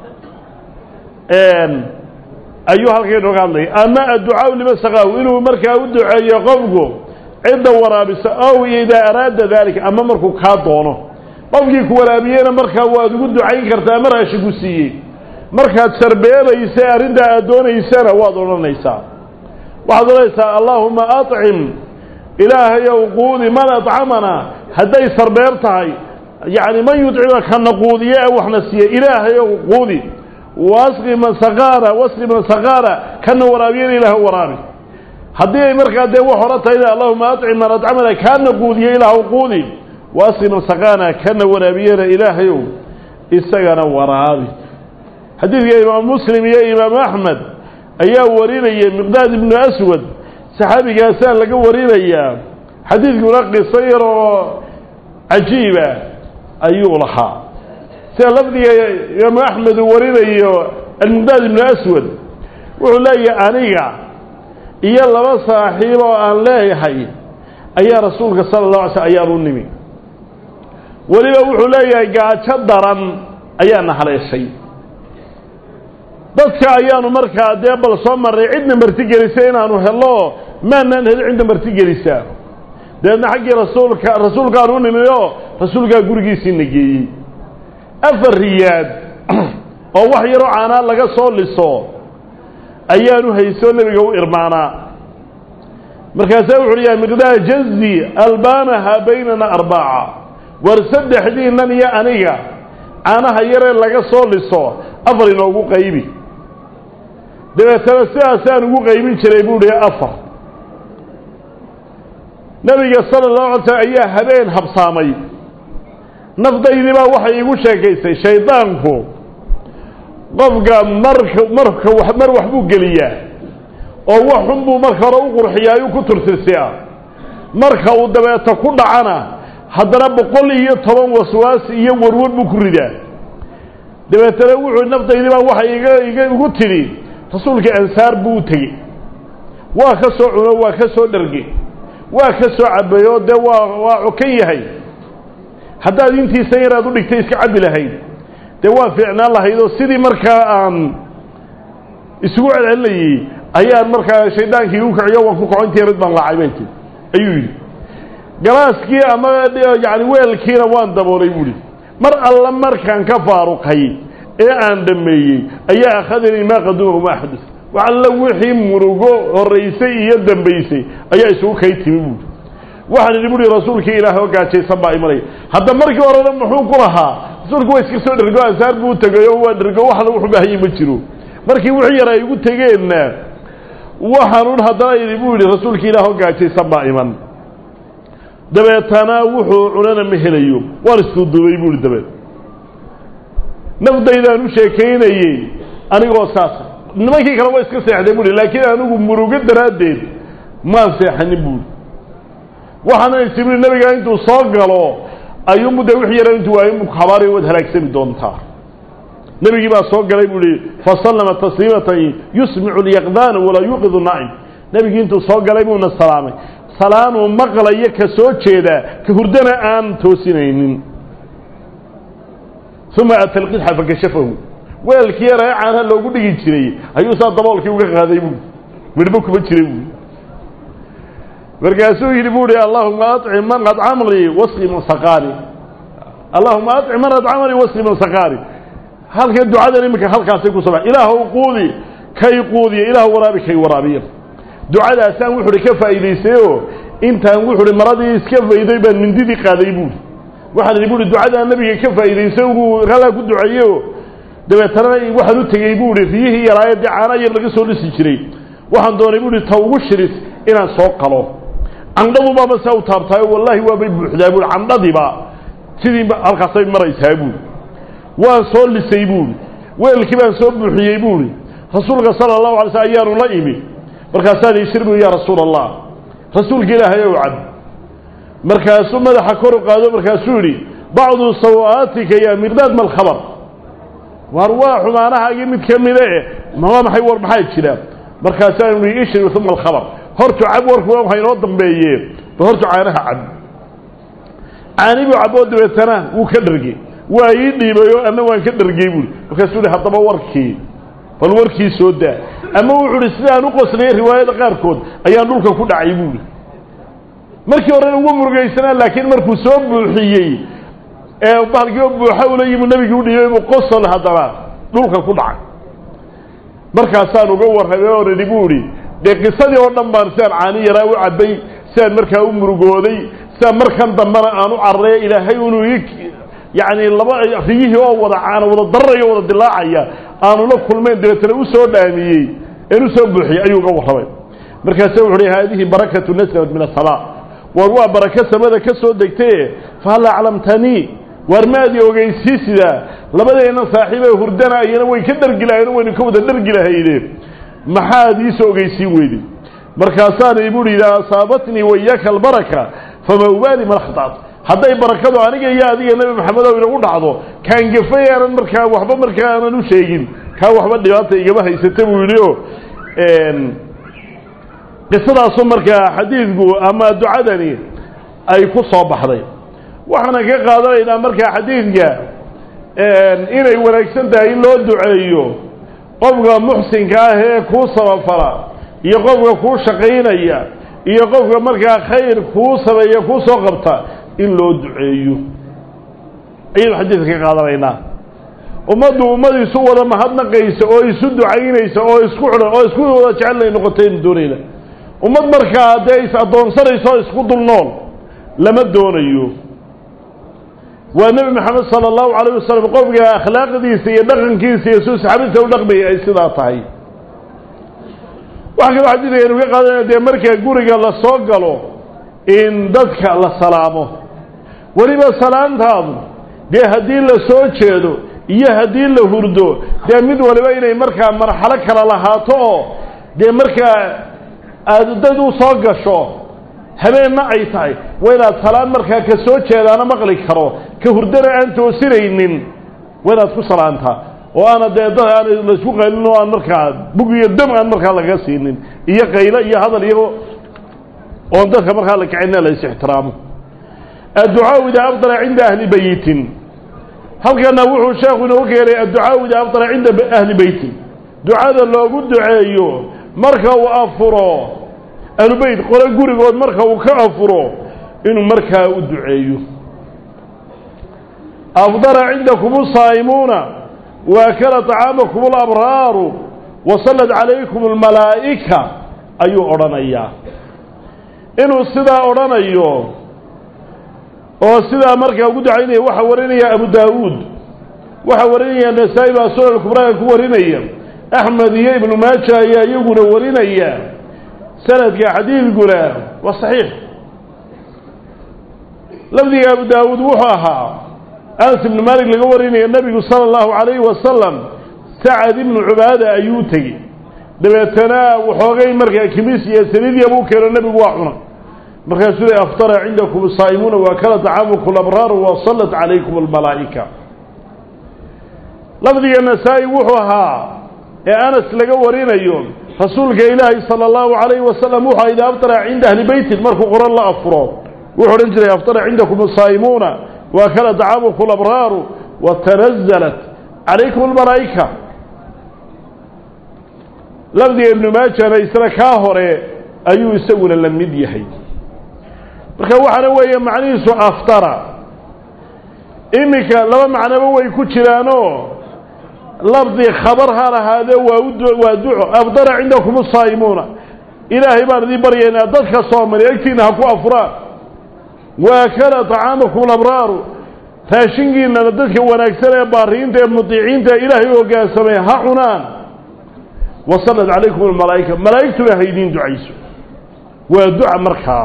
ayuu halka inooga hadlaya ama adducaau liman saqaahu inuu markaa u duceeyo qofku cidda waraabisa ow idaa araada dalika ama markuu kaa doono qofkii ku waraabiyeyna markaa waad ugu ducayn kartaa ama raashin ku siiyey markaad sarbeebaysa arrintaa aad doonaysana waad odhanaysaa waxaad odhanaysaa allaahuma acim ilaahayow quudi man acamana hadday sarbeeb tahay yacni man yudcima kana quudiye ee waxna siiye ilaahayow quudi wasqi man saqaara wasqi man saqaara kana waraabiyena ilaah waraabi haddii ay markaa dee wax hore tahay allahuma acim man acamana kana quudiye ilaah quudi wasqi man saqaana kana waraabiyena ilaahayow isagana waraabi xadiidka imaam muslim iyo imaam axmed ayaa warinaya miqdaad ibnu aswad saxaabigaasaa laga warinayaa xadiidkuna qiso yar oo cajiiba ayuu lahaa sida lafdiga imaam axmed uu warinayo almiqdaad ibnu aswad wuxuu leeyahay aniga iyo laba saaxiib oo aan leeyahay ayaa rasuulka sala allah alay slm ayaan u nimi weliba wuxuu leeyahay gaajo daran ayaana haleeshay dadka ayaanu markaa dee bal soo marray cidna martigelisa inaanu helo maanaan helin cidna martigelisaa dabeedna xaggii rasuulkaanu u nimi oo rasuulkaa gurigiisiina geeyey 4 riyaad oo wax yaroo caanaa laga soo liso ayaanu haysoo nebiga u irmaanaa markaasaa wuxu uhi yaa miqdaad jazi albaanaha baynana 4 war 3diinnan iyo aniga caanaha yaree laga soo liso 4 inoogu qaybi dabeetana sidaasaan ugu qaybin jiray buu ihi 4 nabiga sala allahu alay slam ayaa habeen habsaamay nafdaydii baa waxay igu sheekaysay shaydaanku qofka mar wax buu geliyaa oo wax xun buu marka hore u qurxiyaa ayuu ku turtirsiyaa marka uu dabeeto ku dhacana haddana 110 waswaas iyo warwar buu ku ridaa dabeetana wuxuu nafdaydii baa waxay igu tidhi rasuulka ansaar buu u tegey waa ka soo cuno waa ka soo dharge waa ka soo cabayo dee waa cokan yahay haddaad intiisa yaraad u dhigtay iska cabbi lahayd dee waa fiicnaan lahayd oo sidii markaa aan isugu celcelinayey ayaan markaa shaydaankii u kiciyo waan ku kaco intii yarad baan laacay bay tii ayuu yidhi galaaskii ama yacni weelkiina waan daboolay buuhi mar alla markaan ka faaruqay أن دمي أي أخذني ما قدوه ما حدث وعلى وحي مرقو الرئيسي يدن بيسي أي سوك يتمون وحن يقول رسولك إله وقعت شيء صبا إمري حتى مركي ورنا محوق لها رسولك ويسكسون درقوا أسار بو تقيوا درقوا وحن وحبه يمجروا مركي وحي يقول تقينا وحنون هذا يقول رسولك إله وقعت شيء صبا إمن دبيتنا وحو علنا مهليو ورسول دبيبول دبيت نفض إذا نشيكين أيه أنا قصاص نمكي كلام ويسكسي عدبولي لكن أنا مروقد درادين ما سيحني بول وحنا يسمي النبي قال أنتوا صاقلوا أيوم مدوحي يرى أنتوا أيوم خباري ودهلك سمي دونتا النبي قال صاقلوا يقولي فصلنا التسليمة يسمع اليقظان ولا يوقظ النائم النبي قال أنتوا صاقلوا يقولون السلام سلام ومقل يكسوت شيدا كهردنا أن توسينين ثم أتى القدح فكشفه والكيرا عنها لو قد يجري أيوة صادمالك يوقع هذا يبون مربوك بجري ورقاسوه يقول اللهم أطعم من قد عمري وصلي من سقاري اللهم أطعم من قد عمري وصلي من سقاري هل كان دعاء لمك هل كاسيكو صباح إله قوذي كي قوذي إله ورابي كي ورابي دعاء أسان وحر كفا إليسيو انت وحر مرضي اسكفا إذيبا من ديدي قاديبون waxaan yiri ducada nabiga ka faa'iideysay uu kala ku duceeyo dabeetana waxaan u tagay buu riixii yaraayad caana yar laga soo dhisi jiray waxaan doonay buu tawgu shiris inaan soo qalo andadu ma soo taabtay wallahi waa bay buuxdaa buu andadiba sidii halkaas ay maraysaa buu waan soo lisay buu weelkii baan soo buuxiyay buu rasuulka sallallahu alayhi wasallam ayaanu la imi markaasaan isirbu ya rasuulallah rasuulka ilaahay oo cad markaasuu madaxa kor u qaado markaasuu yiri bacdu sawaatika ya miqdaad mal khabar warwa xumaanaha mid kamida ma maxay war maxay jira markaasaan yiri ishri thumma al khabar hortu cab warku waa inoo dambeeyay hortu caanaha cab caanibu cabood beetana uu ka dhargay waa ii dhiibayo ana waan ka dhargay buu markaasuu hadaba warkii bal warkii soo daa ama wuxuu sidaan u qosnay riwaayada qaar kood ayaan dhulka ku dhacay buu markii hore ugu murugaysanaa laakiin markuu soo buuxiyay ee balgiyo buuxa u leeyahay nabiga u dhiyay uu qosol hadaba dhulka ku dhacay markaasaan uga warramay oo ribuuri de qisadii oo dhan baan saan caani yaraa u cabay saan markaa u murugooday saan markan dambana aanu carray ilaahay inuu yaani laba riyihi oo wada caana wada darayo wada dilaacaya aanu la kulmeen deetana u soo dhaamiyay inuu soo buuxiyay ayuu uga warramay markaasuu wuxuu leeyahay hadihi barakatu naslat min as-salat warwa baraka samada ka soo degtay fahal alamtani warmaadi ogeysiisida labadeena saaxiibay hurdana ayana way ka dargilaayeen way ka wada dargilaayeen maxaad ii soo ogeysiin weydii markaasaan ibu ridaa asaabatni wayaka albaraka fama ubali mal khatat haday barakadu aniga iyo adiga nabi maxamed oo inagu dhacdo kan gafayaan markaa waxba markaa aan u sheegin ka waxba dhibaato igaba haysatay buu yiri qisadaas markaa xadiidku ama ducadani ay ku soo baxday waxana ka qaadanaynaa markaa xadiidka inay wanaagsan tahay in loo duceeyo qofka muxsinka ah ee ku sabafala iyo qofka ku shaqeynaya iyo qofka markaa khayr ku sameeyo ku soo qabta in loo duceeyo ayuu xadiidka ka qaadanaynaa ummadiisu wada mahadnaqaysa oo isu ducaynaysa oo isku xidhan oo isku wada jecel noqotay doonayna ummad markaa haday adoonsanayso isku dul nool lama doonayo waa nabi maxamed sallallahu alayhi wasallam qofka akhlaaqdiisa iyo dhaqankiisa iyo saxaabadiisa u dhaqmay ay sidaa tahay waxa kale xadiidka inuu ka qaadanay markaa guriga la soo galo in dadka la salaamo waliba salaantaadu hadii la soo jeedo iyo hadii la hurdo mid waliba inay markaa marxalo kala lahaato markaa aad dad u soo gasho habeenna ay tahay waynaad salaan markaa ka soo jeedana maqli karo ka hurdana aan toosinaynin waynaad ku salaantaa oo ana dad aan la isku qaylin oo aan markaa bugiyo dam aan markaa laga siinin iyo qaylo iyo hadal iyo oo dadka markaa la kicina la ixtiraamo addu'a ida afdala inda ahli baytin halkana wuxuu sheekhu inoo keenay addu'a ida afdala inda ahli baytin du'ada loogu duceeyo marka uu afuro albayt qora gurigood marka uu ka afuro inuu markaa u duceeyo afdara indakum saayimuna وأكل طعامكم الأبرار وصلت عليكم الملائكة أي أرانيا إنه الصدا أرانيو والصدا مركا وقود عيني وحوريني يا أبو داود وحوريني يا النسائي بأسورة الكبرى كوريني أحمد يا ابن ماجه يا يقول وريني سند يا حديث يقول والصحيح لفظي يا أبو داود وحاها أنس بن مالك لقوريني النبي صلى الله عليه وسلم سعد بن عبادة أيوتي دبتنا وحوغي مركا كميس يا سريد يا بوكر النبي واحنا مركا سوري أفطر عندكم الصائمون وأكل طعامكم الأبرار وصلت عليكم الملائكة لفظي النسائي وحوها يا أنس لقوريني يوم رسولك إلهي صلى الله عليه وسلم وحا إذا أفطر عند أهل بيت المركو قرى الله أفراد وحرنجل أفطر عندكم الصائمون وأكل طعامكم الأبرار وتنزلت عليكم الملائكة لفظي ابن ماجه ليسنا كاهوري أيو يسوي للمد يحي marka waxana weeye macnihiisu aftara imika laba macnaba way ku jiraano lafdi khabar hada waa duco aftara cindakum as-saayimuna ilaahi baan idin baryeena dadka Soomaali agtiina ha ku afraan wa kala ta'amakum al-abrar taashingiina dadka wanaagsan ee baariinta ee mutiiciinta ilaahi oo gaarsamay ha cunaan وصلت عليكم الملائكة ملائكة هيدين دعيسو ودعا مركا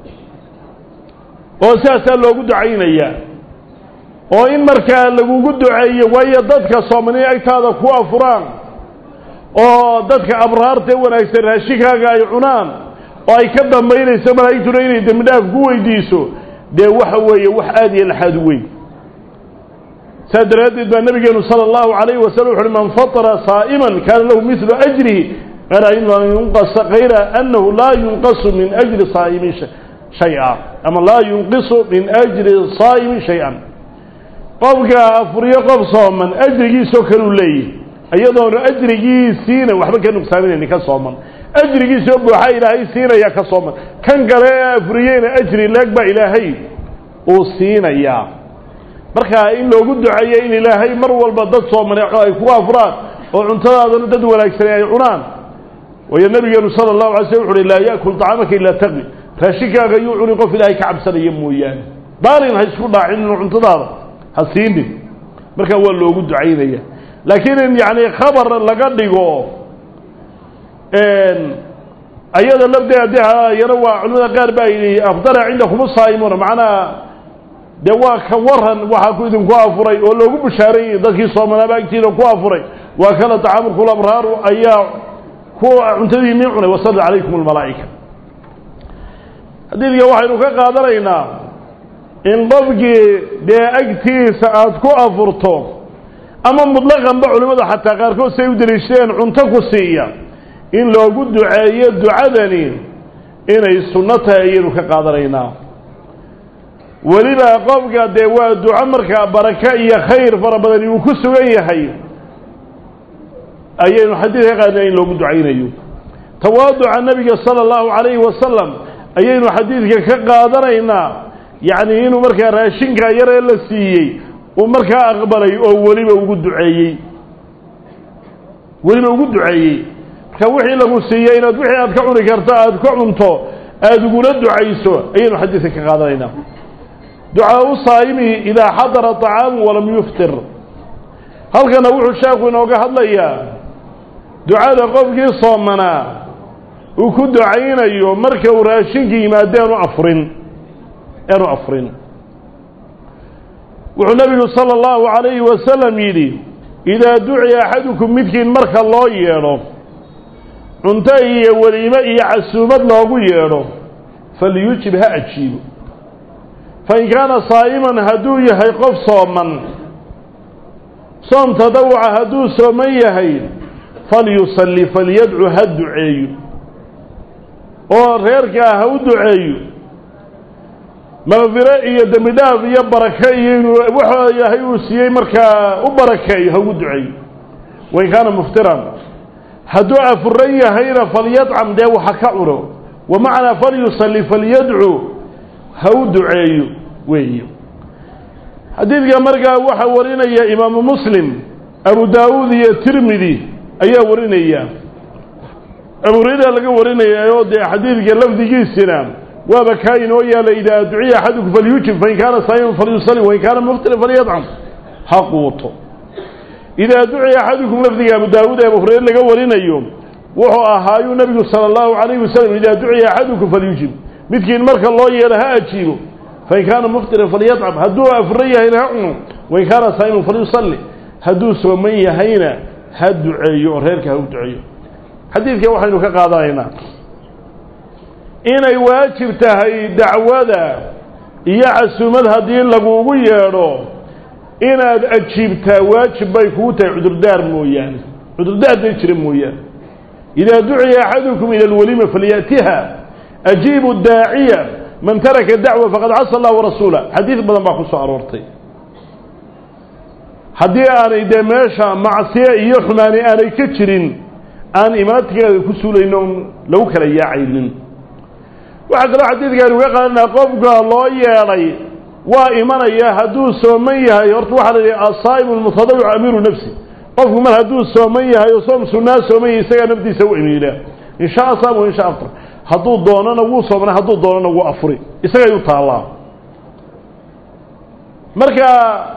وساسا لو دعينا إياه وإن مركا لو دعينا ويا ضدك صومني أكتادا كوا فران ضدك أبرار تيوانا يكسر هاشيكا عنان وأي كبدا ميلي سملائكة ليني دمداف قوي ديسو دي وحوي وحادي الحدوي سادرادد النبي صلى الله عليه وسلم من فطر صائما كان له مثل أجره غير أنه لا ينقص من أجر صائم شيئا أما لا ينقص من أجر صائم شيئا قبك أفريق صوما أجره سكروا لي أيضا أجره سينا وحبا كانوا كسامين أنك صوما أجره سيبوا حي إلهي سينا ياك صوما كان قال أفريين أجري لك إلهي وسينا يا marka in loogu duceeyo in ilaahay mar walba dad Soomaaliyeed ay ku afraan oo cuntadaadana dad wanaagsan ay cunaan way nabiga sallallahu alayhi wasallam la yaakul ta'amaka illa taqi raashikaaga yuu cuni qof ilaahay ka cabsanaya mooyaan baarin ha isku dhaacin cuntadaada ha siinin marka waa loogu duceeynaya laakiin in yaani khabar laga dhigo ayada labdeeda yana waa culimada qaar baa yiri afdara cindakum as-saayimuna macna دوا كورن وحكوا إذن كوافري ولو جب شاري ذكي صومنا باكتير كوافري وكان طعام كل أبرار أيام كو عنتدي منعنا وصل عليكم الملائكة هذه الواحد كقادرينا إن ضبجي بأكتي ساعات كوافرتو أما مطلقا بعلماء حتى قاركو سيودر الشيء عنتكو سيئة إن لو قد دعاية دعادني إن السنة أيين كقادرينا ولذا قفك دوا دعاء مركا بركة يا خير فربنا يكسو أي حي أي حديث قال إن لو دعينا يو تواضع النبي صلى الله عليه وسلم أي حديث كقادرنا يعني إنه مركا راشنك يرى لسيي ومركا أقبلي أو ولما وجود دعائي كوحي له سيين أدوحي أذكرني كرتا أذكرنتو أذكر الدعايسو أي حديث كقادرنا دعاء الصائم إذا حضر الطعام ولم يفطر هل كان وحو الشيخ ونوقع هذا دعاء قفك صومنا وكد دعينا يوم مركا وراشنكي ما دانوا أفرين والنبي صلى الله عليه وسلم يدي إذا دعي أحدكم مثل مركا الله يرى انتهي وليمئي عسومت الله يرى فليجبها أجيب فإن كان صائما هدو يهي قف صوما صوم تدوع هدو صومي يهي فليصلي فليدعو هدعي وغيرك هدعي مغفرائي دمداف يبركي وحا يهي وسيي مركا وبركي هدعي وإن كان مفترا هدو أفري هيرا فليطعم ده وحكعره ومعنى فليصلي فليدعو هدعي وي حديث مرقى وحا ورينا يا إمام مسلم أبو داود الترمذي أيها ورينيا أبو هريرة لقى ورينيا يود حديث قال لفظ جيسنا وبكاين ويا إذا دعي أحدكم فليوجب فإن كان صائما فليصلي وإن كان مفطرا فليطعم حقوته إذا دعي أحدكم لفظ أبو داود أبو هريرة لقى ورينيا يوم وهو أهايو النبي صلى الله عليه وسلم إذا دعي أحدكم فليوجب مثل المرك الله يلها أجيبه فإن كان مفطرا فليطعم هدوه أفريه إلى عمه وإن كان صائما فليصلي هدوه سومية هينا هدعي غيرك هدعي حديثك وحين كقاضينا إن يواجب تهي دعوة يعسو مذهب دين لقوه يارو إن أجيبت واجب بيكوتا عذر دار مويان عذر دار ديشر مويان إذا دعي أحدكم إلى الوليمة فليأتها أجيب الداعية من ترك الدعوة فقد عصى الله ورسوله حديث بدن باخص أرورتي حديث أنا إذا ماشى معصية يحماني أنا كتشرين أن إماتك كسولينهم لو كلا يعيلن واحد راح حديث قالوا قال أن قفق الله يالي وإيمانا يا هدوس وميها يرتوح على الصائم المتضوع أمير نفسي قفق من هدوس وميها يصوم سناس وميها يسيق نبدي سوء ميلا إن شاء صام وإن شاء أفطر هدو دوننا وصومنا هدو دوننا وأفري يسيق يطال الله مركا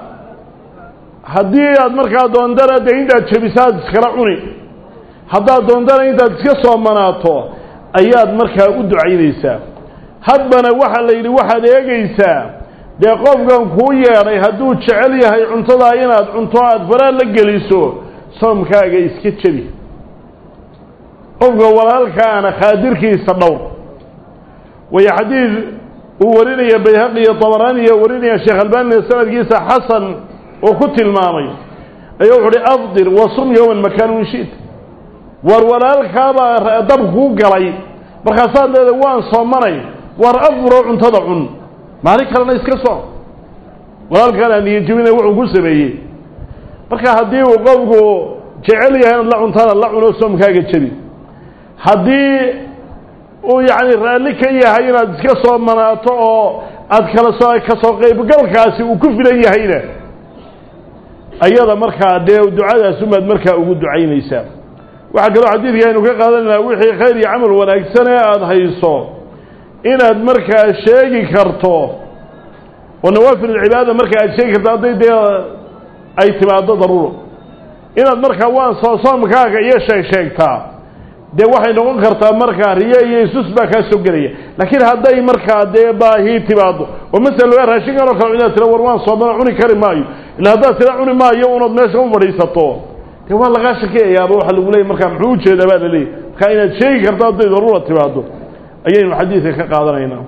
هديات مركا دوندرة ديندا تشبسات سكرعوني haddaad doondana intaad iska soo manaato ayaad markaa u ducaynaysaa hadbana waxa la yidhi waxaad eegaysaa dee qofkan kuu yeedhay hadduu jecel yahay cuntadaa inaad cunto aad faraha la geliso soomkaaga iska jebi qofka walaalkaana khaadirkiisa dhowr waya xadiid uu warinaya bayhaqi iyo tabaraani iyo warinaya sheekh albaani sanadkiisa xasan oo ku tilmaamay ayuu wuxuu hi afdir wasum yowman makaan winshit war walaalkaabaa dab kuu galay markaasaad leeda waan soomanay war afuro cuntada cun maalin kalena iska soo walaalkaana niyajibina wuxuu ku sameeyey marka haddii uu qofku jecel yahay inaad la cuntana la cuno soomkaaga jebi haddii uu yacni raalli ka yahay inaad iska soo manaato oo aad kasoo qaybgalkaasi uu ku filan yahayna ayada markaa dee ducadaas umaad markaa ugu ducaynaysaa waxaa kaloo xadiidka aynu ka qaadanaynaa wixii khayr iyo camal wanaagsan ee aada hayso inaad markaa sheegi karto oo nawaafil alcibaada markaa aad sheegi karto hadday dee ay timaado daruuro inaad markaa waan soomkaaga iyo sheegtaa dee waxay noqon kartaa markaa riye iyo isus baa kaa soo gelaya laakiin hadday markaa dee baahi timaado oo masala raashinkan oo kale inaad tira war waan soomana cuni kari maayo ilaa haddaad tira cuni maayo unaad meesha u fadhiisato waa laga shakiyayaaba waxa lagu leeyahay marka muxuu jeedaa baa la leeyahay ka inaad sheegi karto hadday daruuro timaado ayaynu xadiidka ka qaadanaynaa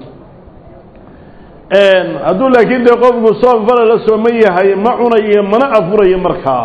hadduu laakiin dee qofku soom fala la sooman yahay ma cunayo mana afurayo markaa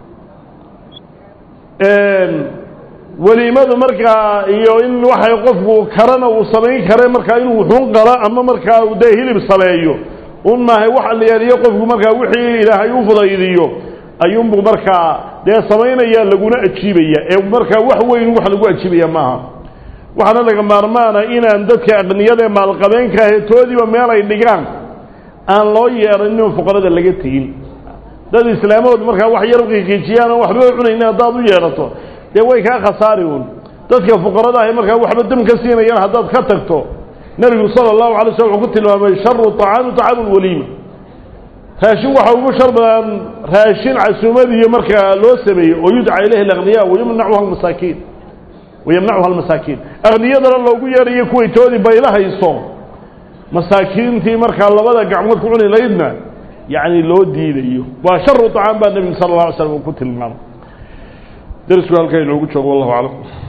weliimadu markaa iyo in waxay qofku karana uu samayn kare markaa inuu wuxuun qala ama markaa uu dee hilib sameeyo un maahay waxa la yeeliyo qofku markaa wixii ilaahay u fudaydiyo ayuunbuu markaa dee samaynaya laguna ajiibaya ee markaa wax weyn wax lagu ajiibaya maaha waxaana laga maarmaana inaan dadka aqniyada ee maalqabeenka toodiiba meel ay dhigaan aan loo yeerin in fuqarada laga tegin dad islaamood markaa wax yar qiiqijiyaan oo waxba cunayna hadaad u yeerato dee way ka khasaariyeen dadka fuqarada ah markaa waxba dam ka siinayaan hadaad ka tagto nabigu sallallahu alayhi wasallam wuxuu ku tilmaamay sharru ta'amul walima raashin waxa ugu shar badan raashin casuumad iyo markaa loo sameeyo oo yudca ilayhi al-aghniya wa yamna'uha al-masakin aghniyadana loogu yeeriyo kuway toodi baylahayso masaakiintii markaa labada gacmood ku cuni laydna yani loo diidayo waa sharru ta'am baa nabiga sallallahu alayhi wasallam ku tilmaamay darasku halkay inoogu joogo wallahu a'lam